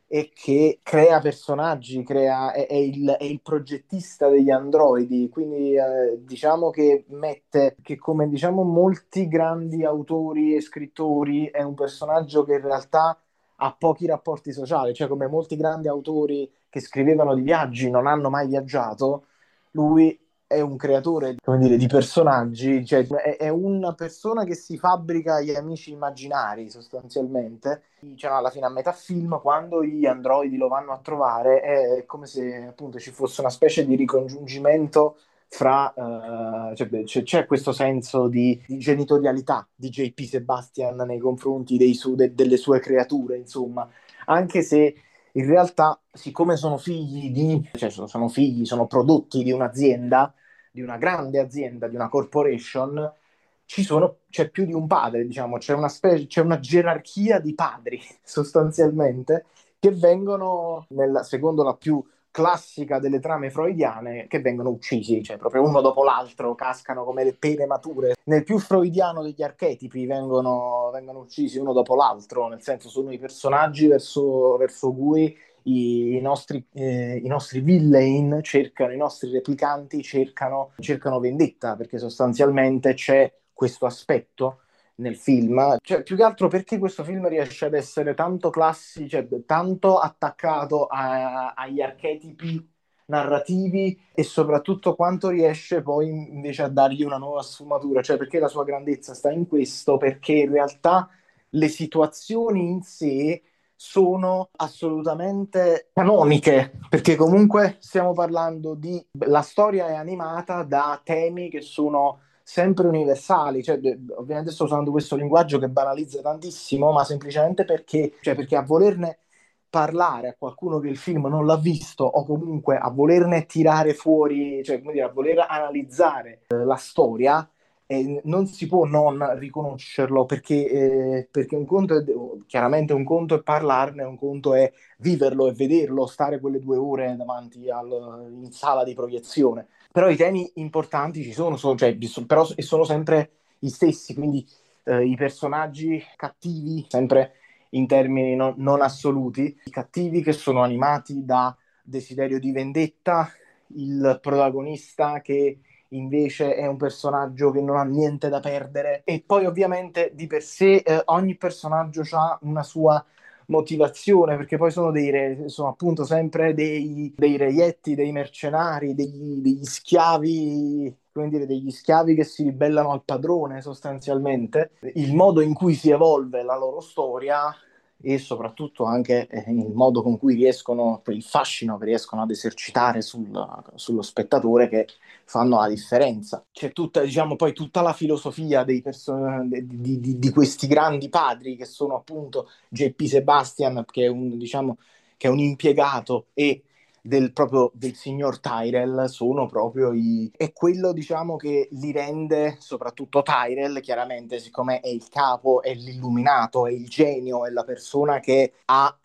e che crea personaggi, crea, è, è il, è il progettista degli androidi, quindi eh, diciamo che mette che come diciamo molti grandi autori e scrittori è un personaggio che in realtà ha pochi rapporti sociali, cioè come molti grandi autori che scrivevano di viaggi non hanno mai viaggiato, lui è un creatore, come dire, di personaggi, cioè è, è una persona che si fabbrica gli amici immaginari sostanzialmente. Cioè, alla fine a metà film, quando gli androidi lo vanno a trovare, è come se appunto ci fosse una specie di ricongiungimento fra uh, cioè, c'è, c'è questo senso di, di genitorialità di J P. Sebastian nei confronti dei su, de, delle sue creature, insomma, anche se in realtà, siccome sono figli di, cioè sono, sono figli, sono prodotti di un'azienda, di una grande azienda, di una corporation, ci sono, c'è più di un padre, diciamo, c'è una, spe- c'è una gerarchia di padri, sostanzialmente, che vengono, nella, secondo la più classica delle trame freudiane, che vengono uccisi, cioè proprio uno dopo l'altro, cascano come le pere mature. Nel più freudiano degli archetipi vengono, vengono uccisi uno dopo l'altro, nel senso sono i personaggi verso, verso cui i, i nostri, eh, i nostri villain cercano, i nostri replicanti cercano, cercano vendetta, perché sostanzialmente c'è questo aspetto nel film, cioè più che altro perché questo film riesce ad essere tanto classico, cioè tanto attaccato a- agli archetipi narrativi e soprattutto quanto riesce poi invece a dargli una nuova sfumatura, cioè perché la sua grandezza sta in questo, perché in realtà le situazioni in sé sono assolutamente canoniche, perché comunque stiamo parlando di la storia è animata da temi che sono sempre universali, cioè, ovviamente sto usando questo linguaggio che banalizza tantissimo, ma semplicemente perché, cioè, perché a volerne parlare a qualcuno che il film non l'ha visto o comunque a volerne tirare fuori, cioè come dire, a voler analizzare eh, la storia, eh, non si può non riconoscerlo perché, eh, perché un conto è, chiaramente un conto è parlarne, un conto è viverlo e vederlo, stare quelle due ore davanti al, in sala di proiezione. Però i temi importanti ci sono, sono cioè, però sono sempre gli stessi, quindi eh, i personaggi cattivi, sempre in termini non, non assoluti, i cattivi che sono animati da desiderio di vendetta, il protagonista che invece è un personaggio che non ha niente da perdere e poi ovviamente di per sé eh, ogni personaggio ha una sua motivazione perché poi sono, dei re, sono appunto sempre dei, dei reietti, dei mercenari, degli, degli schiavi, come dire, degli schiavi che si ribellano al padrone sostanzialmente. Il modo in cui si evolve la loro storia e soprattutto anche eh, il modo con cui riescono, il fascino che riescono ad esercitare sul, sullo spettatore che fanno la differenza. C'è tutta, diciamo, poi tutta la filosofia dei person- di, di, di questi grandi padri che sono appunto J P. Sebastian, che è un, diciamo, che è un impiegato, e del, proprio del signor Tyrell sono proprio i... è quello diciamo che li rende, soprattutto Tyrell chiaramente, siccome è il capo, è l'illuminato, è il genio, è la persona che ha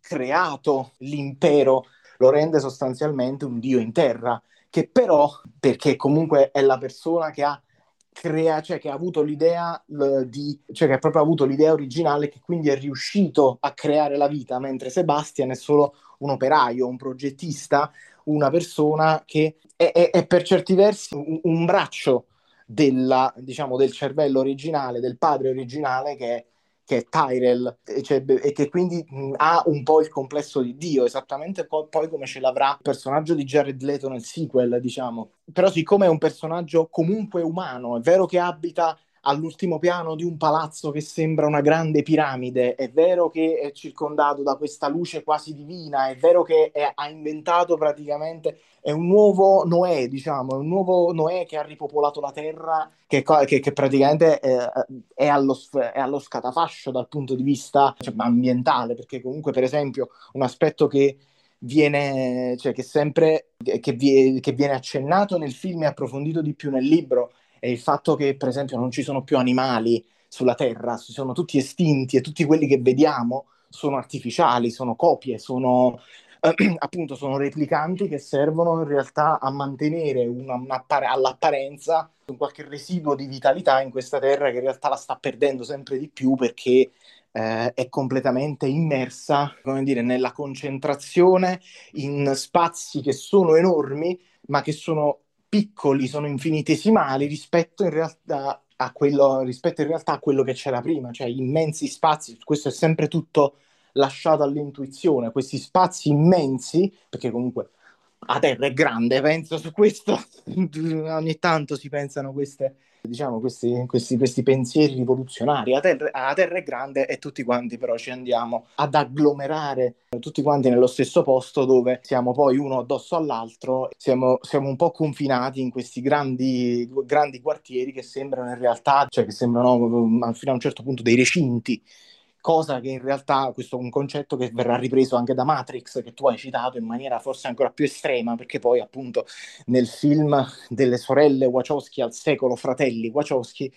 creato l'impero, lo rende sostanzialmente un dio in terra, che però, perché comunque è la persona che ha crea, cioè che ha avuto l'idea l- di, cioè che ha proprio avuto l'idea originale, che quindi è riuscito a creare la vita, mentre Sebastian è solo un operaio, un progettista, una persona che è, è, è per certi versi un, un braccio della, diciamo, del cervello originale, del padre originale che è, che è Tyrell, e, cioè, e che quindi mh, ha un po' il complesso di Dio, esattamente co- poi come ce l'avrà il personaggio di Jared Leto nel sequel, diciamo. Però siccome è un personaggio comunque umano, è vero che abita all'ultimo piano di un palazzo che sembra una grande piramide, è vero che è circondato da questa luce quasi divina, è vero che è, ha inventato praticamente, è un nuovo Noè, diciamo, è un nuovo Noè che ha ripopolato la terra, che, che, che praticamente è, è, allo, è allo scatafascio dal punto di vista cioè, ambientale, perché comunque per esempio un aspetto che viene, cioè che sempre che, vi, che viene accennato nel film e approfondito di più nel libro è il fatto che, per esempio, non ci sono più animali sulla Terra, sono tutti estinti e tutti quelli che vediamo sono artificiali, sono copie, sono eh, appunto sono replicanti che servono in realtà a mantenere una, una, all'apparenza un qualche residuo di vitalità in questa Terra che in realtà la sta perdendo sempre di più perché eh, è completamente immersa, come dire, nella concentrazione in spazi che sono enormi, ma che sono piccoli, sono infinitesimali rispetto in realtà a quello, rispetto in realtà a quello che c'era prima, cioè immensi spazi. Questo è sempre tutto lasciato all'intuizione, questi spazi immensi, perché comunque la Terra è grande, penso su questo, ogni tanto si pensano queste, diciamo, questi, questi, questi pensieri rivoluzionari. La terra, la terra è grande e tutti quanti però ci andiamo ad agglomerare tutti quanti nello stesso posto, dove siamo poi uno addosso all'altro, siamo, siamo un po' confinati in questi grandi, grandi quartieri che sembrano in realtà, cioè che sembrano fino a un certo punto dei recinti, cosa che in realtà, questo è un concetto che verrà ripreso anche da Matrix, che tu hai citato in maniera forse ancora più estrema, perché poi appunto nel film delle sorelle Wachowski al secolo fratelli Wachowski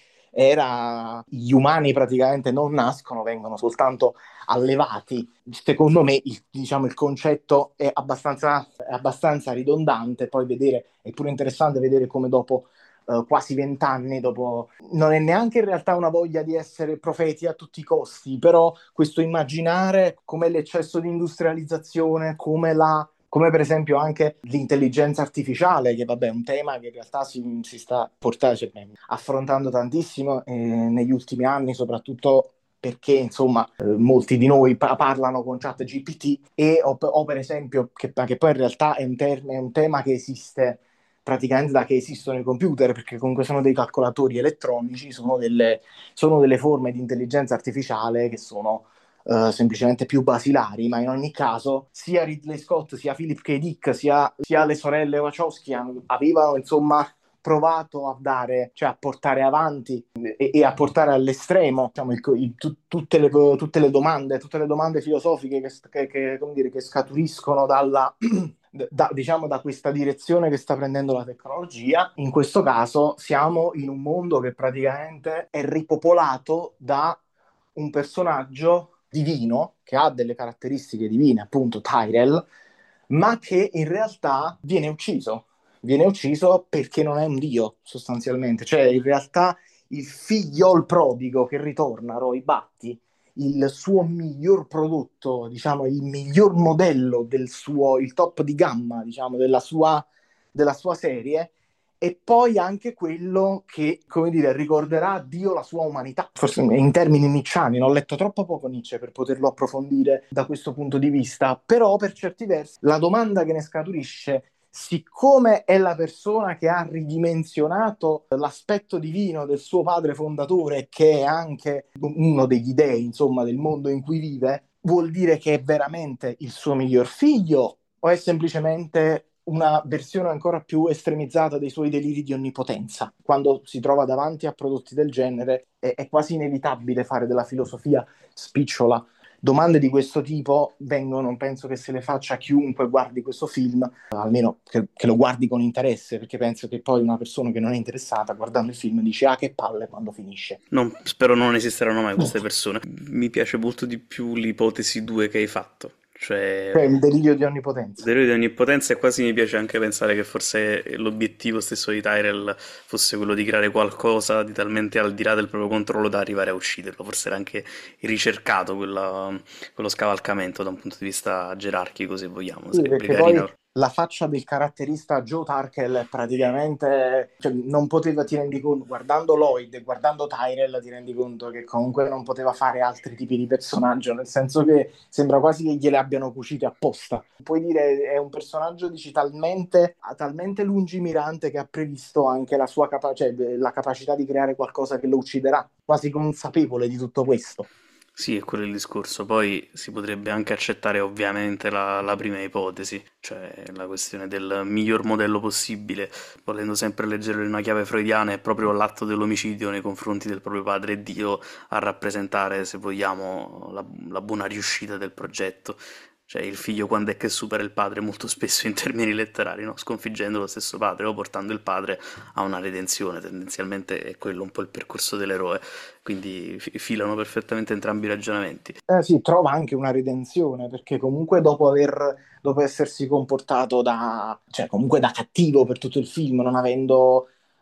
era gli umani praticamente non nascono, vengono soltanto allevati. Secondo me il, diciamo, il concetto è abbastanza, è abbastanza ridondante, poi vedere, è pure interessante vedere come dopo Uh, quasi vent'anni dopo, non è neanche in realtà una voglia di essere profeti a tutti i costi, però questo immaginare come l'eccesso di industrializzazione, come la come per esempio anche l'intelligenza artificiale, che vabbè è un tema che in realtà si, si sta portando, cioè, affrontando tantissimo eh, negli ultimi anni, soprattutto perché insomma eh, molti di noi pa- parlano con ChatGPT e o, o per esempio che, che poi in realtà è un, term- è un tema che esiste praticamente da che esistono i computer, perché comunque sono dei calcolatori elettronici, sono delle, sono delle forme di intelligenza artificiale che sono uh, semplicemente più basilari, ma in ogni caso sia Ridley Scott, sia Philip K. Dick, sia, sia le sorelle Wachowski avevano insomma provato a dare, cioè a portare avanti e, e a portare all'estremo diciamo, il, il, tu, tutte, le, tutte le domande, tutte le domande filosofiche che, che, che, come dire, che scaturiscono dalla Da, diciamo da questa direzione che sta prendendo la tecnologia. In questo caso siamo in un mondo che praticamente è ripopolato da un personaggio divino che ha delle caratteristiche divine, appunto Tyrell, ma che in realtà viene ucciso. Viene ucciso perché non è un dio, sostanzialmente. Cioè, in realtà il figlio, il prodigo che ritorna, Roy Batty, il suo miglior prodotto, diciamo, il miglior modello del suo, il top di gamma, diciamo, della sua, della sua serie, e poi anche quello che, come dire, ricorderà a Dio la sua umanità. Forse in termini nicciani, non ho letto troppo poco Nietzsche per poterlo approfondire da questo punto di vista, però per certi versi la domanda che ne scaturisce, siccome è la persona che ha ridimensionato l'aspetto divino del suo padre fondatore, che è anche uno degli dei, insomma, del mondo in cui vive, vuol dire che è veramente il suo miglior figlio o è semplicemente una versione ancora più estremizzata dei suoi deliri di onnipotenza? Quando si trova davanti a prodotti del genere è, è quasi inevitabile fare della filosofia spicciola. Domande di questo tipo vengono, penso che se le faccia chiunque guardi questo film, almeno che, che lo guardi con interesse, perché penso che poi una persona che non è interessata guardando il film dice ah che palle quando finisce. Non, spero non esisteranno mai queste persone. Mi piace molto di più l'ipotesi due che hai fatto, cioè Cioè il delirio di onnipotenza. delirio di onnipotenza, e quasi mi piace anche pensare che forse l'obiettivo stesso di Tyrell fosse quello di creare qualcosa di talmente al di là del proprio controllo da arrivare a ucciderlo. Forse era anche ricercato quella- quello scavalcamento da un punto di vista gerarchico, se vogliamo. Sì, Sarebbe perché poi carino. la faccia del caratterista Joe Turkel è praticamente, cioè, non poteva, ti rendi conto, guardando Lloyd e guardando Tyrell, ti rendi conto che comunque non poteva fare altri tipi di personaggio, nel senso che sembra quasi che gliele abbiano cucite apposta. Puoi dire è un personaggio dici, talmente, talmente lungimirante che ha previsto anche la sua capa- cioè, la capacità di creare qualcosa che lo ucciderà, quasi consapevole di tutto questo. Sì, è quello il discorso. Poi si potrebbe anche accettare ovviamente la, la prima ipotesi, cioè la questione del miglior modello possibile, volendo sempre leggerlo in una chiave freudiana, è proprio l'atto dell'omicidio nei confronti del proprio padre e Dio a rappresentare, se vogliamo, la, la buona riuscita del progetto. Cioè il figlio quando è che supera il padre, molto spesso in termini letterari, no? Sconfiggendo lo stesso padre o portando il padre a una redenzione, tendenzialmente è quello un po' il percorso dell'eroe, quindi fi- filano perfettamente entrambi i ragionamenti. Eh sì, trova anche una redenzione, perché comunque dopo aver, dopo essersi comportato da, cioè comunque da cattivo per tutto il film, non avendo,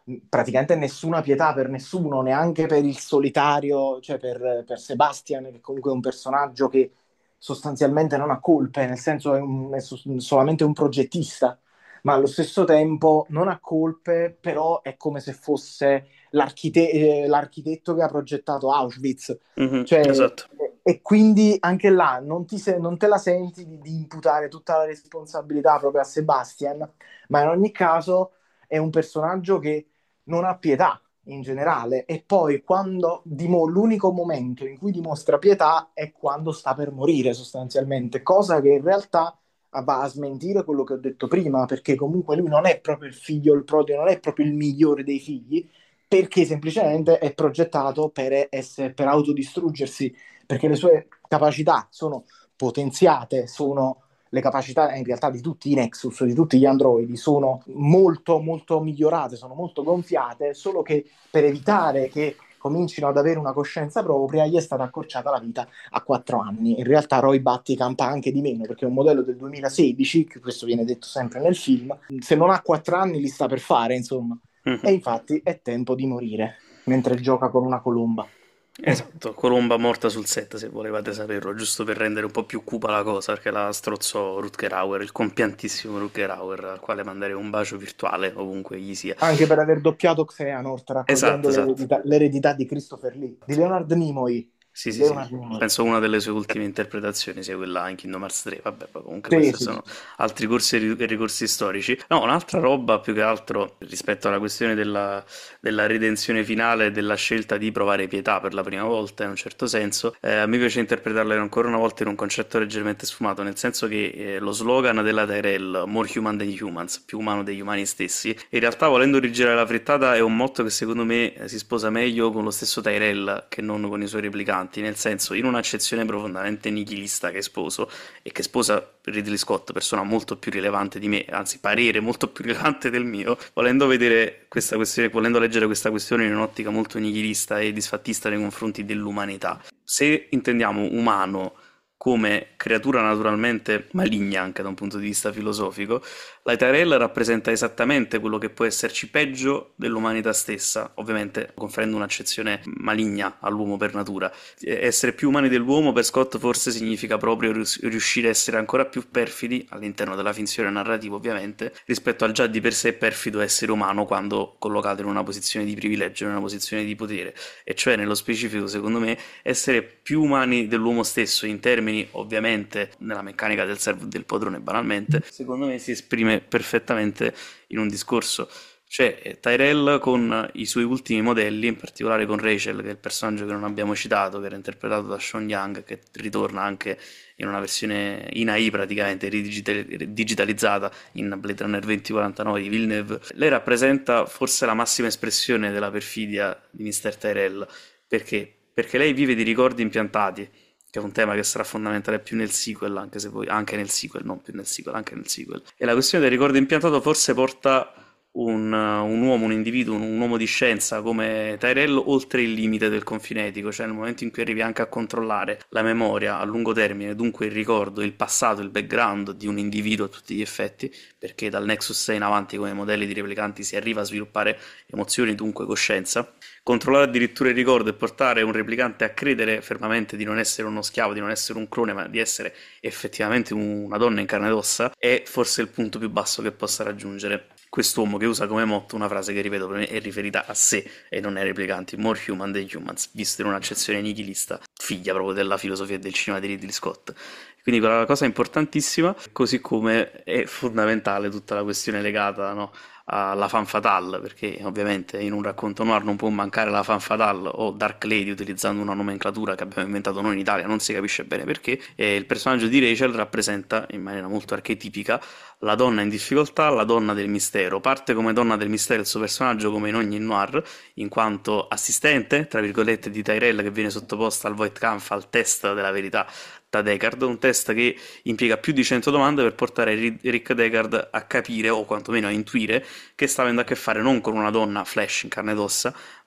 praticamente nessuna pietà per nessuno, neanche per il solitario, cioè per, per Sebastian, che comunque è un personaggio che sostanzialmente non ha colpe, nel senso è, un- è so- solamente un progettista, ma allo stesso tempo non ha colpe, però è come se fosse l'archite- eh, l'architetto che ha progettato Auschwitz. Mhm, Cioè, esatto. e quindi anche là non, ti se- non te la senti di, di imputare tutta la responsabilità proprio a Sebastian, ma in ogni caso è un personaggio che non ha pietà in generale. E poi quando dimo- l'unico momento in cui dimostra pietà è quando sta per morire sostanzialmente, cosa che in realtà va a smentire quello che ho detto prima, perché comunque lui non è proprio il figlio, il prode, non è proprio il migliore dei figli, perché semplicemente è progettato per, essere, per autodistruggersi, perché le sue capacità sono potenziate, sono le capacità in realtà di tutti i Nexus, di tutti gli androidi, sono molto molto migliorate, sono molto gonfiate, solo che per evitare che comincino ad avere una coscienza propria gli è stata accorciata la vita a quattro anni. In realtà Roy Batty campa anche di meno, perché è un modello del duemilasedici, che questo viene detto sempre nel film, se non ha quattro anni li sta per fare, insomma. E Mhm. infatti è tempo di morire, mentre gioca con una colomba. Esatto, Colomba morta sul set, se volevate saperlo, giusto per rendere un po' più cupa la cosa, perché la strozzò Rutger Hauer, il compiantissimo Rutger Hauer, al quale mandare un bacio virtuale ovunque gli sia. Anche per aver doppiato Xehanort, raccogliendo Esatto, esatto. l'eredità, l'eredità di Christopher Lee, di Leonard Nimoy. Sì, Di sì, sì. Leonard Nimoy. Penso una delle sue ultime interpretazioni sia quella in Kingdom Hearts tre. Vabbè, poi comunque Sì, questi sì, sono sì. altri corsi e ri- e ricorsi storici. No, un'altra roba più che altro rispetto alla questione della, della redenzione finale e della scelta di provare pietà per la prima volta, in un certo senso, eh, a me piace interpretarla ancora una volta in un concetto leggermente sfumato, nel senso che eh, lo slogan della Tyrell, More Human Than Humans, più umano degli umani stessi, in realtà volendo rigirare la frittata è un motto che secondo me eh, si sposa meglio con lo stesso Tyrell che non con i suoi replicanti, nel senso in un'accezione profondamente nichilista che sposo e che sposa Ridley Scott, persona molto più rilevante di me, anzi parere molto più rilevante del mio, volendo vedere questa questione, volendo leggere questa questione in un'ottica molto nichilista e disfattista nei confronti dell'umanità. Se intendiamo umano come creatura naturalmente maligna anche da un punto di vista filosofico, la Tyrell rappresenta esattamente quello che può esserci peggio dell'umanità stessa, ovviamente conferendo un'accezione maligna all'uomo per natura. Essere più umani dell'uomo per Scott forse significa proprio riuscire a essere ancora più perfidi, all'interno della finzione narrativa ovviamente, rispetto al già di per sé perfido essere umano quando collocato in una posizione di privilegio, in una posizione di potere, e cioè nello specifico secondo me essere più umani dell'uomo stesso in termini ovviamente nella meccanica del servo e del padrone banalmente, secondo me si esprime perfettamente in un discorso. Cioè, Tyrell con i suoi ultimi modelli, in particolare con Rachel, che è il personaggio che non abbiamo citato, che era interpretato da Sean Young, che ritorna anche in una versione in A I praticamente digitalizzata in Blade Runner duemilaquarantanove di Villeneuve, lei rappresenta forse la massima espressione della perfidia di mister Tyrell. Perché? Perché lei vive di ricordi impiantati, che è un tema che sarà fondamentale più nel sequel, anche se voi, anche nel sequel, non più nel sequel, anche nel sequel. E la questione del ricordo impiantato forse porta un, un uomo, un individuo, un, un uomo di scienza come Tyrell oltre il limite del confinetico, cioè nel momento in cui arrivi anche a controllare la memoria a lungo termine, dunque il ricordo, il passato, il background di un individuo a tutti gli effetti, perché dal Nexus sei in avanti come modelli di replicanti si arriva a sviluppare emozioni, dunque coscienza, controllare addirittura il ricordo e portare un replicante a credere fermamente di non essere uno schiavo, di non essere un clone, ma di essere effettivamente una donna in carne ed ossa, è forse il punto più basso che possa raggiungere quest'uomo, che usa come motto una frase che, ripeto, per me è riferita a sé e non ai replicanti: more human than humans, visto in un'accezione nichilista, figlia proprio della filosofia e del cinema di Ridley Scott. Quindi quella cosa importantissima, così come è fondamentale tutta la questione legata, no, alla fan fatale, perché ovviamente in un racconto noir non può mancare la fan fatale o Dark Lady, utilizzando una nomenclatura che abbiamo inventato noi in Italia, non si capisce bene perché. E il personaggio di Rachel rappresenta in maniera molto archetipica la donna in difficoltà, la donna del mistero. Parte come donna del mistero il suo personaggio, come in ogni noir, in quanto assistente, tra virgolette, di Tyrell, che viene sottoposta al Voight-Kampff, al test della verità da Deckard, un test che impiega più di cento domande per portare Rick Deckard a capire, o quantomeno a intuire, che sta avendo a che fare non con una donna Flash in carne ed ossa,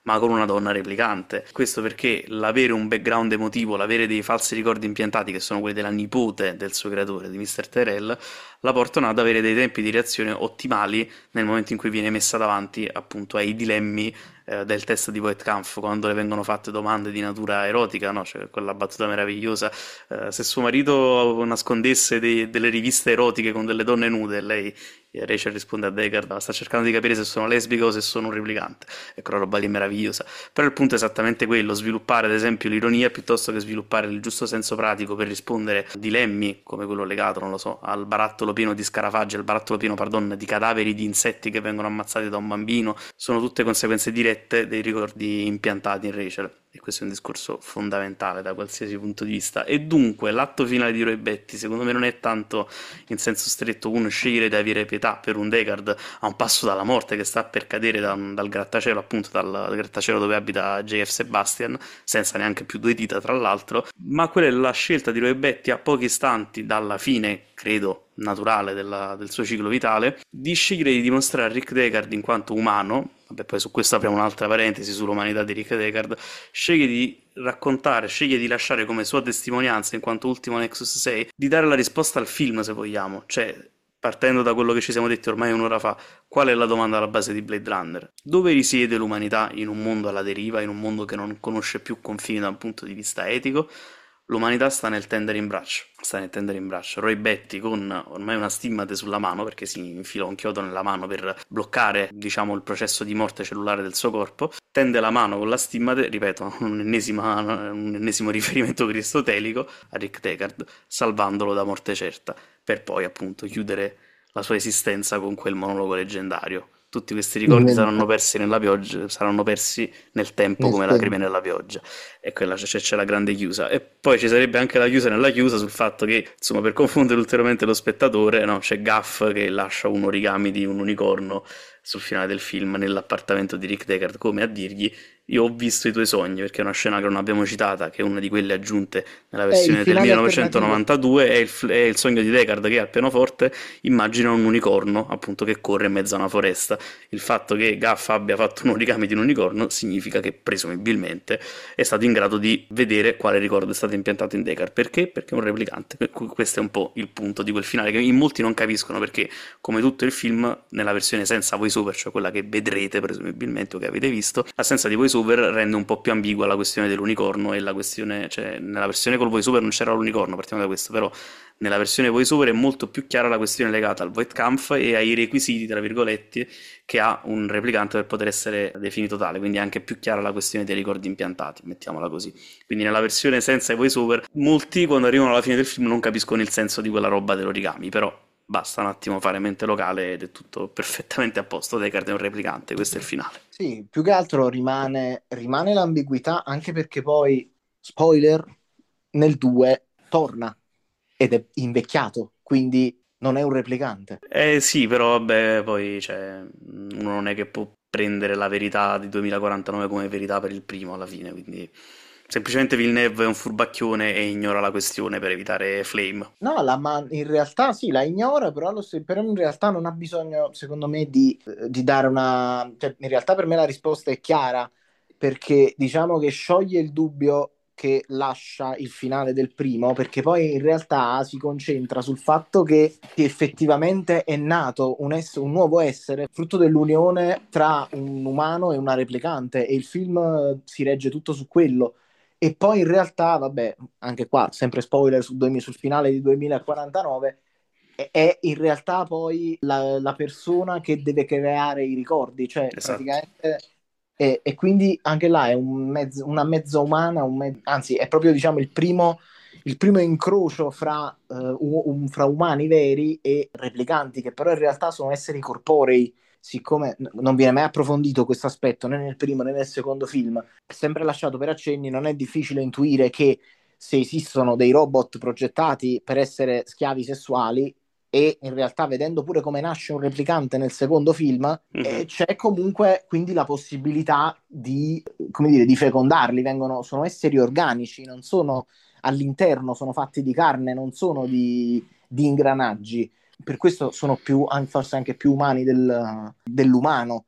ma con una donna replicante. Questo perché l'avere un background emotivo, l'avere dei falsi ricordi impiantati, che sono quelli della nipote del suo creatore, di mister Tyrell, la portano ad avere dei tempi di reazione ottimali nel momento in cui viene messa davanti appunto ai dilemmi eh, del test di Voight-Kampff, quando le vengono fatte domande di natura erotica, no? Cioè quella battuta meravigliosa, eh, se suo marito nascondesse dei- delle riviste erotiche con delle donne nude, lei, eh, Rachel risponde a Deckard, sta cercando di capire se sono lesbica o se sono un replicante. Ecco, una roba lì meravigliosa. Però il punto è esattamente quello: sviluppare ad esempio l'ironia piuttosto che sviluppare il giusto senso pratico per rispondere a dilemmi come quello legato, non lo so, al barattolo pieno di scarafaggi, al barattolo pieno, pardon, di cadaveri di insetti che vengono ammazzati da un bambino. Sono tutte conseguenze dirette dei ricordi impiantati in Rachel. E questo è un discorso fondamentale da qualsiasi punto di vista. E dunque l'atto finale di Roy Batty secondo me non è tanto in senso stretto uno scegliere di avere pietà per un Deckard a un passo dalla morte che sta per cadere da- dal grattacielo, appunto dal, dal grattacielo dove abita J F Sebastian, senza neanche più due dita tra l'altro, ma quella è la scelta di Roy Batty a pochi istanti dalla fine, credo, naturale della- del suo ciclo vitale, di scegliere di dimostrare a Rick Deckard in quanto umano. Vabbè, poi su questo apriamo un'altra parentesi sull'umanità di Rick Deckard. Sceglie di raccontare, sceglie di lasciare come sua testimonianza in quanto ultimo Nexus sei, di dare la risposta al film, se vogliamo, cioè partendo da quello che ci siamo detti ormai un'ora fa. Qual è la domanda alla base di Blade Runner? Dove risiede l'umanità in un mondo alla deriva, in un mondo che non conosce più confini da un punto di vista etico? L'umanità sta nel tendere in braccio, sta nel tendere in braccio. Roy Batty, con ormai una stimmate sulla mano, perché si infila un chiodo nella mano per bloccare, diciamo, il processo di morte cellulare del suo corpo, tende la mano con la stimmate, ripeto, un'ennesima, un ennesimo riferimento aristotelico a Rick Deckard, salvandolo da morte certa, per poi appunto chiudere la sua esistenza con quel monologo leggendario. Tutti questi ricordi saranno persi nella pioggia, saranno persi nel tempo Nel come tempo. lacrime nella pioggia. E quella c'è, c'è la grande chiusa. E poi ci sarebbe anche la chiusa nella chiusa sul fatto che, insomma, per confondere ulteriormente lo spettatore, no, c'è Gaff che lascia un origami di un unicorno sul finale del film nell'appartamento di Rick Deckard, come a dirgli: io ho visto i tuoi sogni, perché è una scena che non abbiamo citata, che è una di quelle aggiunte nella È il versione del finale alternativo. millenovecentonovantadue, è il, f- è il sogno di Deckard che al pianoforte immagina un unicorno, appunto, che corre in mezzo a una foresta. Il fatto che Gaff abbia fatto un origami di un unicorno significa che presumibilmente è stato in grado di vedere quale ricordo è stato impiantato in Deckard. Perché? Perché è un replicante. Per cui questo è un po' il punto di quel finale, che in molti non capiscono, perché come tutto il film, nella versione senza voiceover, cioè quella che vedrete presumibilmente o che avete visto, l'assenza di voiceover rende un po' più ambigua la questione dell'unicorno, e la questione, cioè nella versione col voiceover non c'era l'unicorno, partiamo da questo, però nella versione voiceover è molto più chiara la questione legata al Voight-Kampff e ai requisiti, tra virgolette, che ha un replicante per poter essere definito tale, quindi è anche più chiara la questione dei ricordi impiantati, mettiamola così. Quindi nella versione senza i voiceover, molti quando arrivano alla fine del film non capiscono il senso di quella roba dell'origami, però basta un attimo fare mente locale ed è tutto perfettamente a posto. Deckard è un replicante, questo è il finale. Sì, più che altro rimane, rimane l'ambiguità, anche perché poi, spoiler, nel due torna ed è invecchiato, quindi non è un replicante. Eh sì, però vabbè, poi cioè, uno non è che può prendere la verità di duemilaquarantanove come verità per il primo alla fine, quindi semplicemente Villeneuve è un furbacchione e ignora la questione per evitare Flame. No, la, ma in realtà sì, la ignora, però, lo se- però in realtà non ha bisogno, secondo me, di, eh, di dare una... Cioè, in realtà per me la risposta è chiara, perché diciamo che scioglie il dubbio che lascia il finale del primo, perché poi in realtà si concentra sul fatto che, che effettivamente è nato un, ess- un nuovo essere, frutto dell'unione tra un umano e una replicante, e il film eh, si regge tutto su quello. E poi in realtà, vabbè, anche qua, sempre spoiler sul, duemila sul finale di duemilaquarantanove, è, è in realtà poi la, la persona che deve creare i ricordi, cioè Esatto. praticamente, e, e quindi anche là è un mezzo, una mezza umana, un me- anzi è proprio diciamo il primo, il primo incrocio fra, eh, u- un- fra umani veri e replicanti, che però in realtà sono esseri corporei. Siccome n- non viene mai approfondito questo aspetto né nel primo né nel secondo film, è sempre lasciato per accenni, non è difficile intuire che se esistono dei robot progettati per essere schiavi sessuali, e in realtà vedendo pure come nasce un replicante nel secondo film, Mhm. eh, c'è comunque quindi la possibilità di, come dire, di fecondarli. Vengono, sono esseri organici, non sono all'interno, sono fatti di carne, non sono di, di ingranaggi. Per questo sono più, forse anche più umani del, dell'umano.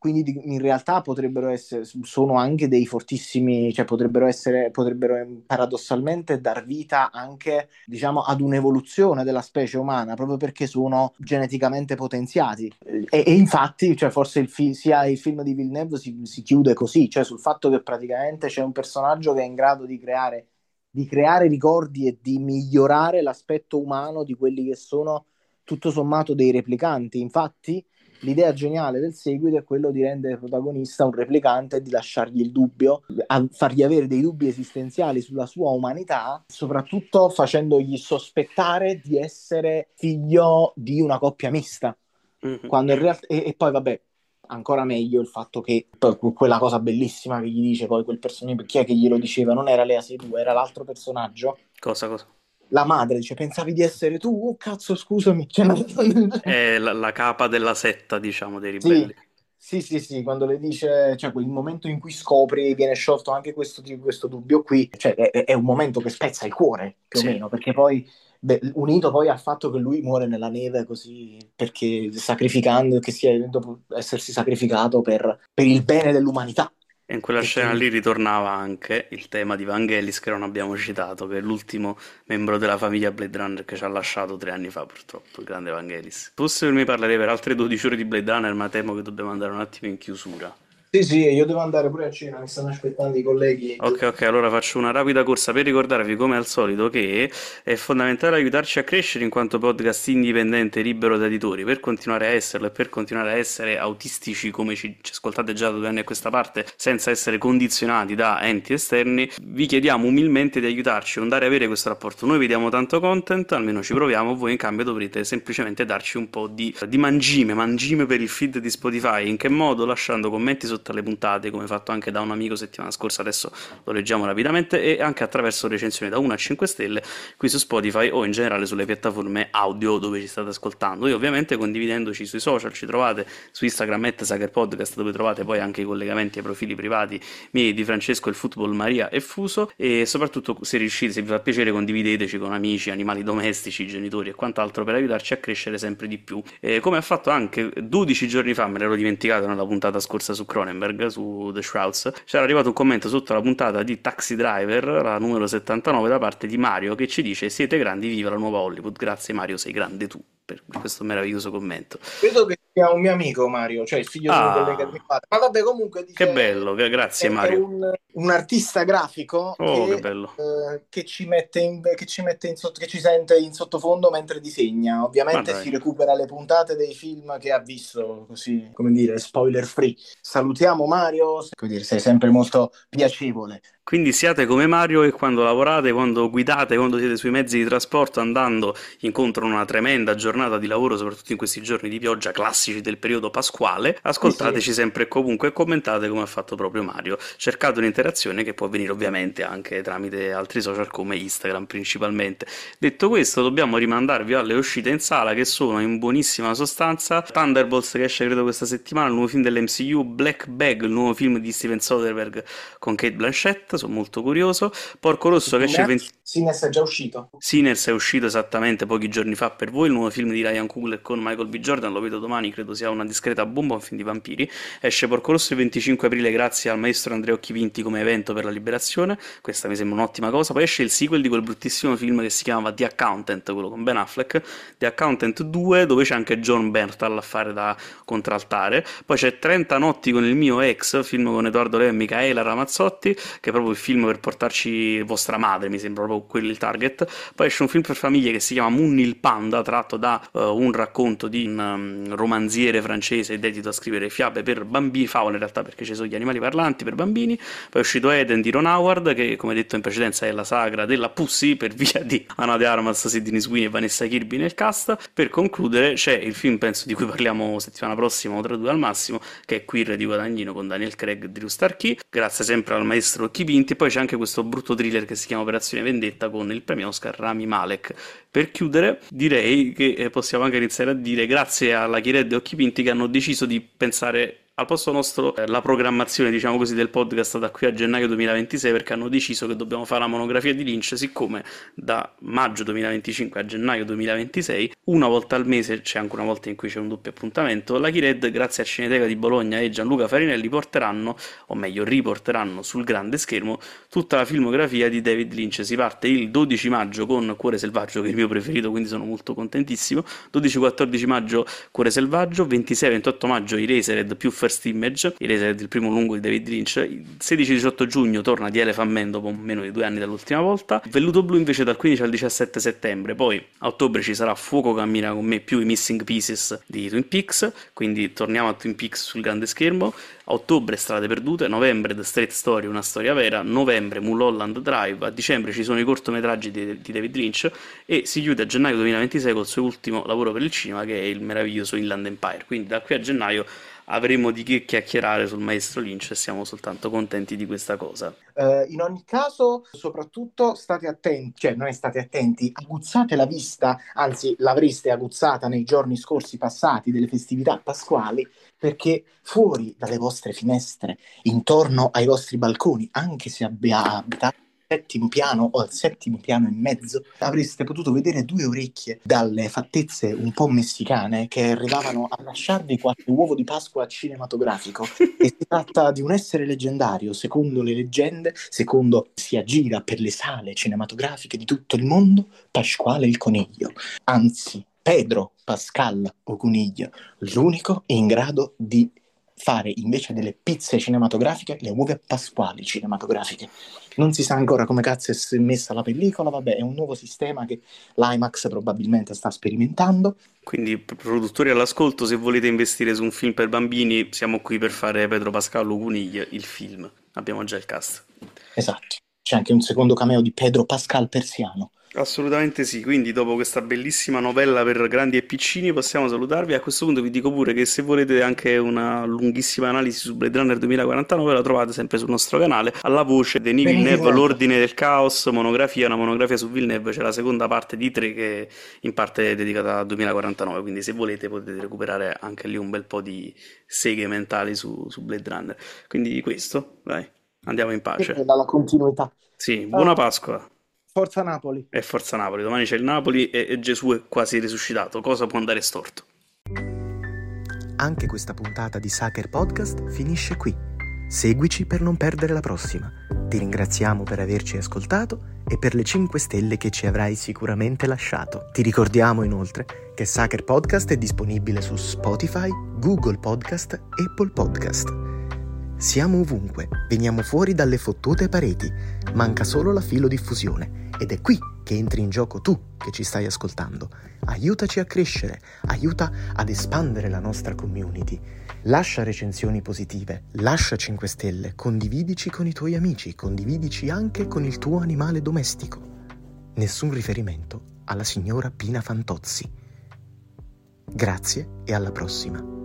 quindi di- in realtà potrebbero essere, sono anche dei fortissimi, cioè potrebbero essere, potrebbero eh, paradossalmente dar vita anche, diciamo, ad un'evoluzione della specie umana, proprio perché sono geneticamente potenziati. E, e infatti, cioè, forse il fi- sia il film di Villeneuve si, si chiude così, cioè sul fatto che praticamente c'è un personaggio che è in grado di creare, di creare ricordi e di migliorare l'aspetto umano di quelli che sono tutto sommato dei replicanti. Infatti, l'idea geniale del seguito è quello di rendere il protagonista un replicante e di lasciargli il dubbio, a fargli avere dei dubbi esistenziali sulla sua umanità, soprattutto facendogli sospettare di essere figlio di una coppia mista. Mhm. Quando in realtà, e, e poi vabbè, ancora meglio il fatto che poi quella cosa bellissima che gli dice poi quel personaggio, chi è che glielo diceva? Non era Lea Seydoux, era l'altro personaggio. Cosa, cosa? La madre dice, pensavi di essere tu? Oh cazzo, scusami. Cioè, È la, la capa della setta, diciamo, dei sì, ribelli. sì, sì, sì, quando le dice, cioè quel momento in cui scopri, viene sciolto anche questo, questo dubbio qui, cioè è, è un momento che spezza il cuore, più o Sì. meno, perché poi, beh, unito poi al fatto che lui muore nella neve così, perché sacrificando, che sia dopo essersi sacrificato per, per il bene dell'umanità. E in quella E scena quindi lì ritornava anche il tema di Vangelis che non abbiamo citato, che è l'ultimo membro della famiglia Blade Runner che ci ha lasciato tre anni fa, purtroppo, il grande Vangelis. Fosse per me parlerei per altre dodici ore di Blade Runner, ma temo che dobbiamo andare un attimo in chiusura. sì, sì, io devo andare pure a cena, mi stanno aspettando i colleghi. Ok, ok, allora faccio una rapida corsa per ricordarvi, come al solito, che è fondamentale aiutarci a crescere in quanto podcast indipendente, libero da editori, per continuare a esserlo e per continuare a essere autistici come ci, ci ascoltate già da due anni a questa parte, senza essere condizionati da enti esterni. Vi chiediamo umilmente di aiutarci a non dare a avere questo rapporto. Noi vediamo tanto content, almeno ci proviamo, voi in cambio dovrete semplicemente darci un po' di, di mangime, mangime per il feed di Spotify. In che modo? Lasciando commenti sotto alle puntate, come fatto anche da un amico settimana scorsa, adesso lo leggiamo rapidamente, e anche attraverso recensioni da uno a cinque stelle qui su Spotify o in generale sulle piattaforme audio dove ci state ascoltando, e ovviamente condividendoci sui social. Ci trovate su Instagram at Sagerpodcast, dove trovate poi anche i collegamenti ai profili privati miei, di Francesco, il Football, Maria e Fuso, e soprattutto, se riuscite, se vi fa piacere, condivideteci con amici, animali domestici, genitori e quant'altro, per aiutarci a crescere sempre di più, e come ha fatto anche dodici giorni fa, me l'ero dimenticato nella puntata scorsa su Cronenberg, su The Shrouds, c'era arrivato un commento sotto la puntata di Taxi Driver, la numero settantanove, da parte di Mario, che ci dice: siete grandi, viva la nuova Hollywood. Grazie Mario, sei grande tu per questo meraviglioso commento. Credo che sia un mio amico Mario, cioè il figlio di un collega di mio Ah, padre. Ma vabbè, comunque che dice bello, gra- grazie è, è Mario. un, un artista grafico Oh, che che, bello. eh, che ci mette in, che ci mette in sotto, che ci sente in sottofondo mentre disegna. Ma Ovviamente dai. si recupera le puntate dei film che ha visto, così come dire, spoiler free. Salutiamo Mario, come dire, sei sempre molto piacevole. Quindi siate come Mario, e quando lavorate, quando guidate, quando siete sui mezzi di trasporto andando incontro a una tremenda giornata di lavoro, soprattutto in questi giorni di pioggia classici del periodo pasquale, Sì, sì. ascoltateci sempre e comunque e commentate come ha fatto proprio Mario. Cercate un'interazione che può avvenire ovviamente anche tramite altri social come Instagram principalmente. Detto questo, dobbiamo rimandarvi alle uscite in sala, che sono in buonissima sostanza Thunderbolts, che esce credo questa settimana, il nuovo film dell'M C U, Black Bag, il nuovo film di Steven Soderbergh con Kate Blanchett, sono molto curioso. Porco Rosso, che esce il venti... Sinners è già uscito. Sinners è uscito esattamente pochi giorni fa per voi, il nuovo film di Ryan Coogler con Michael B. Jordan, lo vedo domani, credo sia una discreta bomba, un film di vampiri. Esce Porco Rosso il venticinque aprile grazie al maestro Andrea Occhivinti come evento per la liberazione, questa mi sembra un'ottima cosa. Poi esce il sequel di quel bruttissimo film che si chiamava The Accountant, quello con Ben Affleck, The Accountant due, dove c'è anche John Bernthal a fare da contraltare. Poi c'è trenta notti con il mio ex, film con Edoardo Leo e Micaela Ramazzotti, che è proprio il film per portarci vostra madre, mi sembra proprio quello il target. Poi esce un film per famiglie che si chiama Munni il Panda, tratto da uh, un racconto di un um, romanziere francese dedito a scrivere fiabe per bambini, favole in realtà, perché ci sono gli animali parlanti per bambini. Poi è uscito Eden di Ron Howard, che come detto in precedenza è la sagra della Pussy, per via di Ana de Armas, Sydney Sweeney e Vanessa Kirby nel cast. Per concludere c'è il film, penso, di cui parliamo settimana prossima o tra due al massimo, che è Queer di Guadagnino con Daniel Craig e Drew Starkey, grazie sempre al maestro Chipinti. E poi c'è anche questo brutto thriller che si chiama Operazione Vendetta con il premio Oscar Rami Malek. Per chiudere direi che possiamo anche iniziare a dire grazie alla Chired e Occhipinti, che hanno deciso di pensare al posto nostro eh, la programmazione, diciamo così, del podcast da qui a gennaio duemilaventisei, perché hanno deciso che dobbiamo fare la monografia di Lynch, siccome da maggio duemilaventicinque a gennaio duemilaventisei una volta al mese, c'è anche una volta in cui c'è un doppio appuntamento, la Chired, grazie a Cineteca di Bologna e Gianluca Farinelli, porteranno, o meglio riporteranno sul grande schermo tutta la filmografia di David Lynch. Si parte il dodici maggio con Cuore Selvaggio, che è il mio preferito, quindi sono molto contentissimo. dodici quattordici maggio Cuore Selvaggio, ventisei ventotto maggio Eraserhead più First Image, Eraserhead il primo lungo di David Lynch. Il sedici diciotto giugno torna The Elephant Man dopo meno di due anni dall'ultima volta. Velluto Blu invece dal quindici al diciassette settembre. Poi a ottobre ci sarà Fuoco cammina con me più i Missing Pieces di Twin Peaks, quindi torniamo a Twin Peaks sul grande schermo. A ottobre Strade Perdute, novembre The Straight Story, una storia vera, novembre Mulholland Drive, a dicembre ci sono i cortometraggi di, di David Lynch e si chiude a gennaio duemilaventisei col suo ultimo lavoro per il cinema, che è il meraviglioso Inland Empire. Quindi da qui a gennaio avremo di che chiacchierare sul maestro Lynch e siamo soltanto contenti di questa cosa. Uh, in ogni caso, soprattutto state attenti, cioè non è state attenti, aguzzate la vista, anzi l'avreste aguzzata nei giorni scorsi passati delle festività pasquali, perché fuori dalle vostre finestre, intorno ai vostri balconi, anche se abbia abitato al settimo piano o al settimo piano e mezzo, avreste potuto vedere due orecchie dalle fattezze un po' messicane che arrivavano a lasciarvi qualche uovo di Pasqua cinematografico. E si tratta di un essere leggendario, secondo le leggende, secondo si aggira per le sale cinematografiche di tutto il mondo, Pasquale il Coniglio. Anzi, Pedro Pascal o Coniglio, l'unico in grado di fare invece delle pizze cinematografiche le uova pasquali cinematografiche. Non si sa ancora come cazzo è messa la pellicola, vabbè, è un nuovo sistema che l'IMAX probabilmente sta sperimentando. Quindi produttori all'ascolto, se volete investire su un film per bambini, siamo qui per fare Pedro Pascal o Cuniglia, il film. Abbiamo già il cast. Esatto. C'è anche un secondo cameo di Pedro Pascal persiano. Assolutamente sì, quindi dopo questa bellissima novella per grandi e piccini possiamo salutarvi. A questo punto vi dico pure che se volete anche una lunghissima analisi su Blade Runner duemilaquarantanove la trovate sempre sul nostro canale, alla voce di Denis Villeneuve, L'Ordine del Caos, monografia, una monografia su Villeneuve. C'è la seconda parte di tre che in parte è dedicata a duemilaquarantanove, quindi se volete potete recuperare anche lì un bel po' di seghe mentali su, su Blade Runner. Quindi questo, dai, andiamo in pace. Dalla continuità. Sì, buona Pasqua. Forza Napoli. E forza Napoli, domani c'è il Napoli e, e Gesù è quasi risuscitato, cosa può andare storto? Anche questa puntata di Sucker Podcast finisce qui. Seguici per non perdere la prossima. Ti ringraziamo per averci ascoltato e per le cinque stelle che ci avrai sicuramente lasciato. Ti ricordiamo inoltre che Sucker Podcast è disponibile su Spotify, Google Podcast e Apple Podcast. Siamo ovunque, veniamo fuori dalle fottute pareti, manca solo la filodiffusione ed è qui che entri in gioco tu che ci stai ascoltando. Aiutaci a crescere, aiuta ad espandere la nostra community. Lascia recensioni positive, lascia cinque stelle, condividici con i tuoi amici, condividici anche con il tuo animale domestico. Nessun riferimento alla signora Pina Fantozzi. Grazie e alla prossima.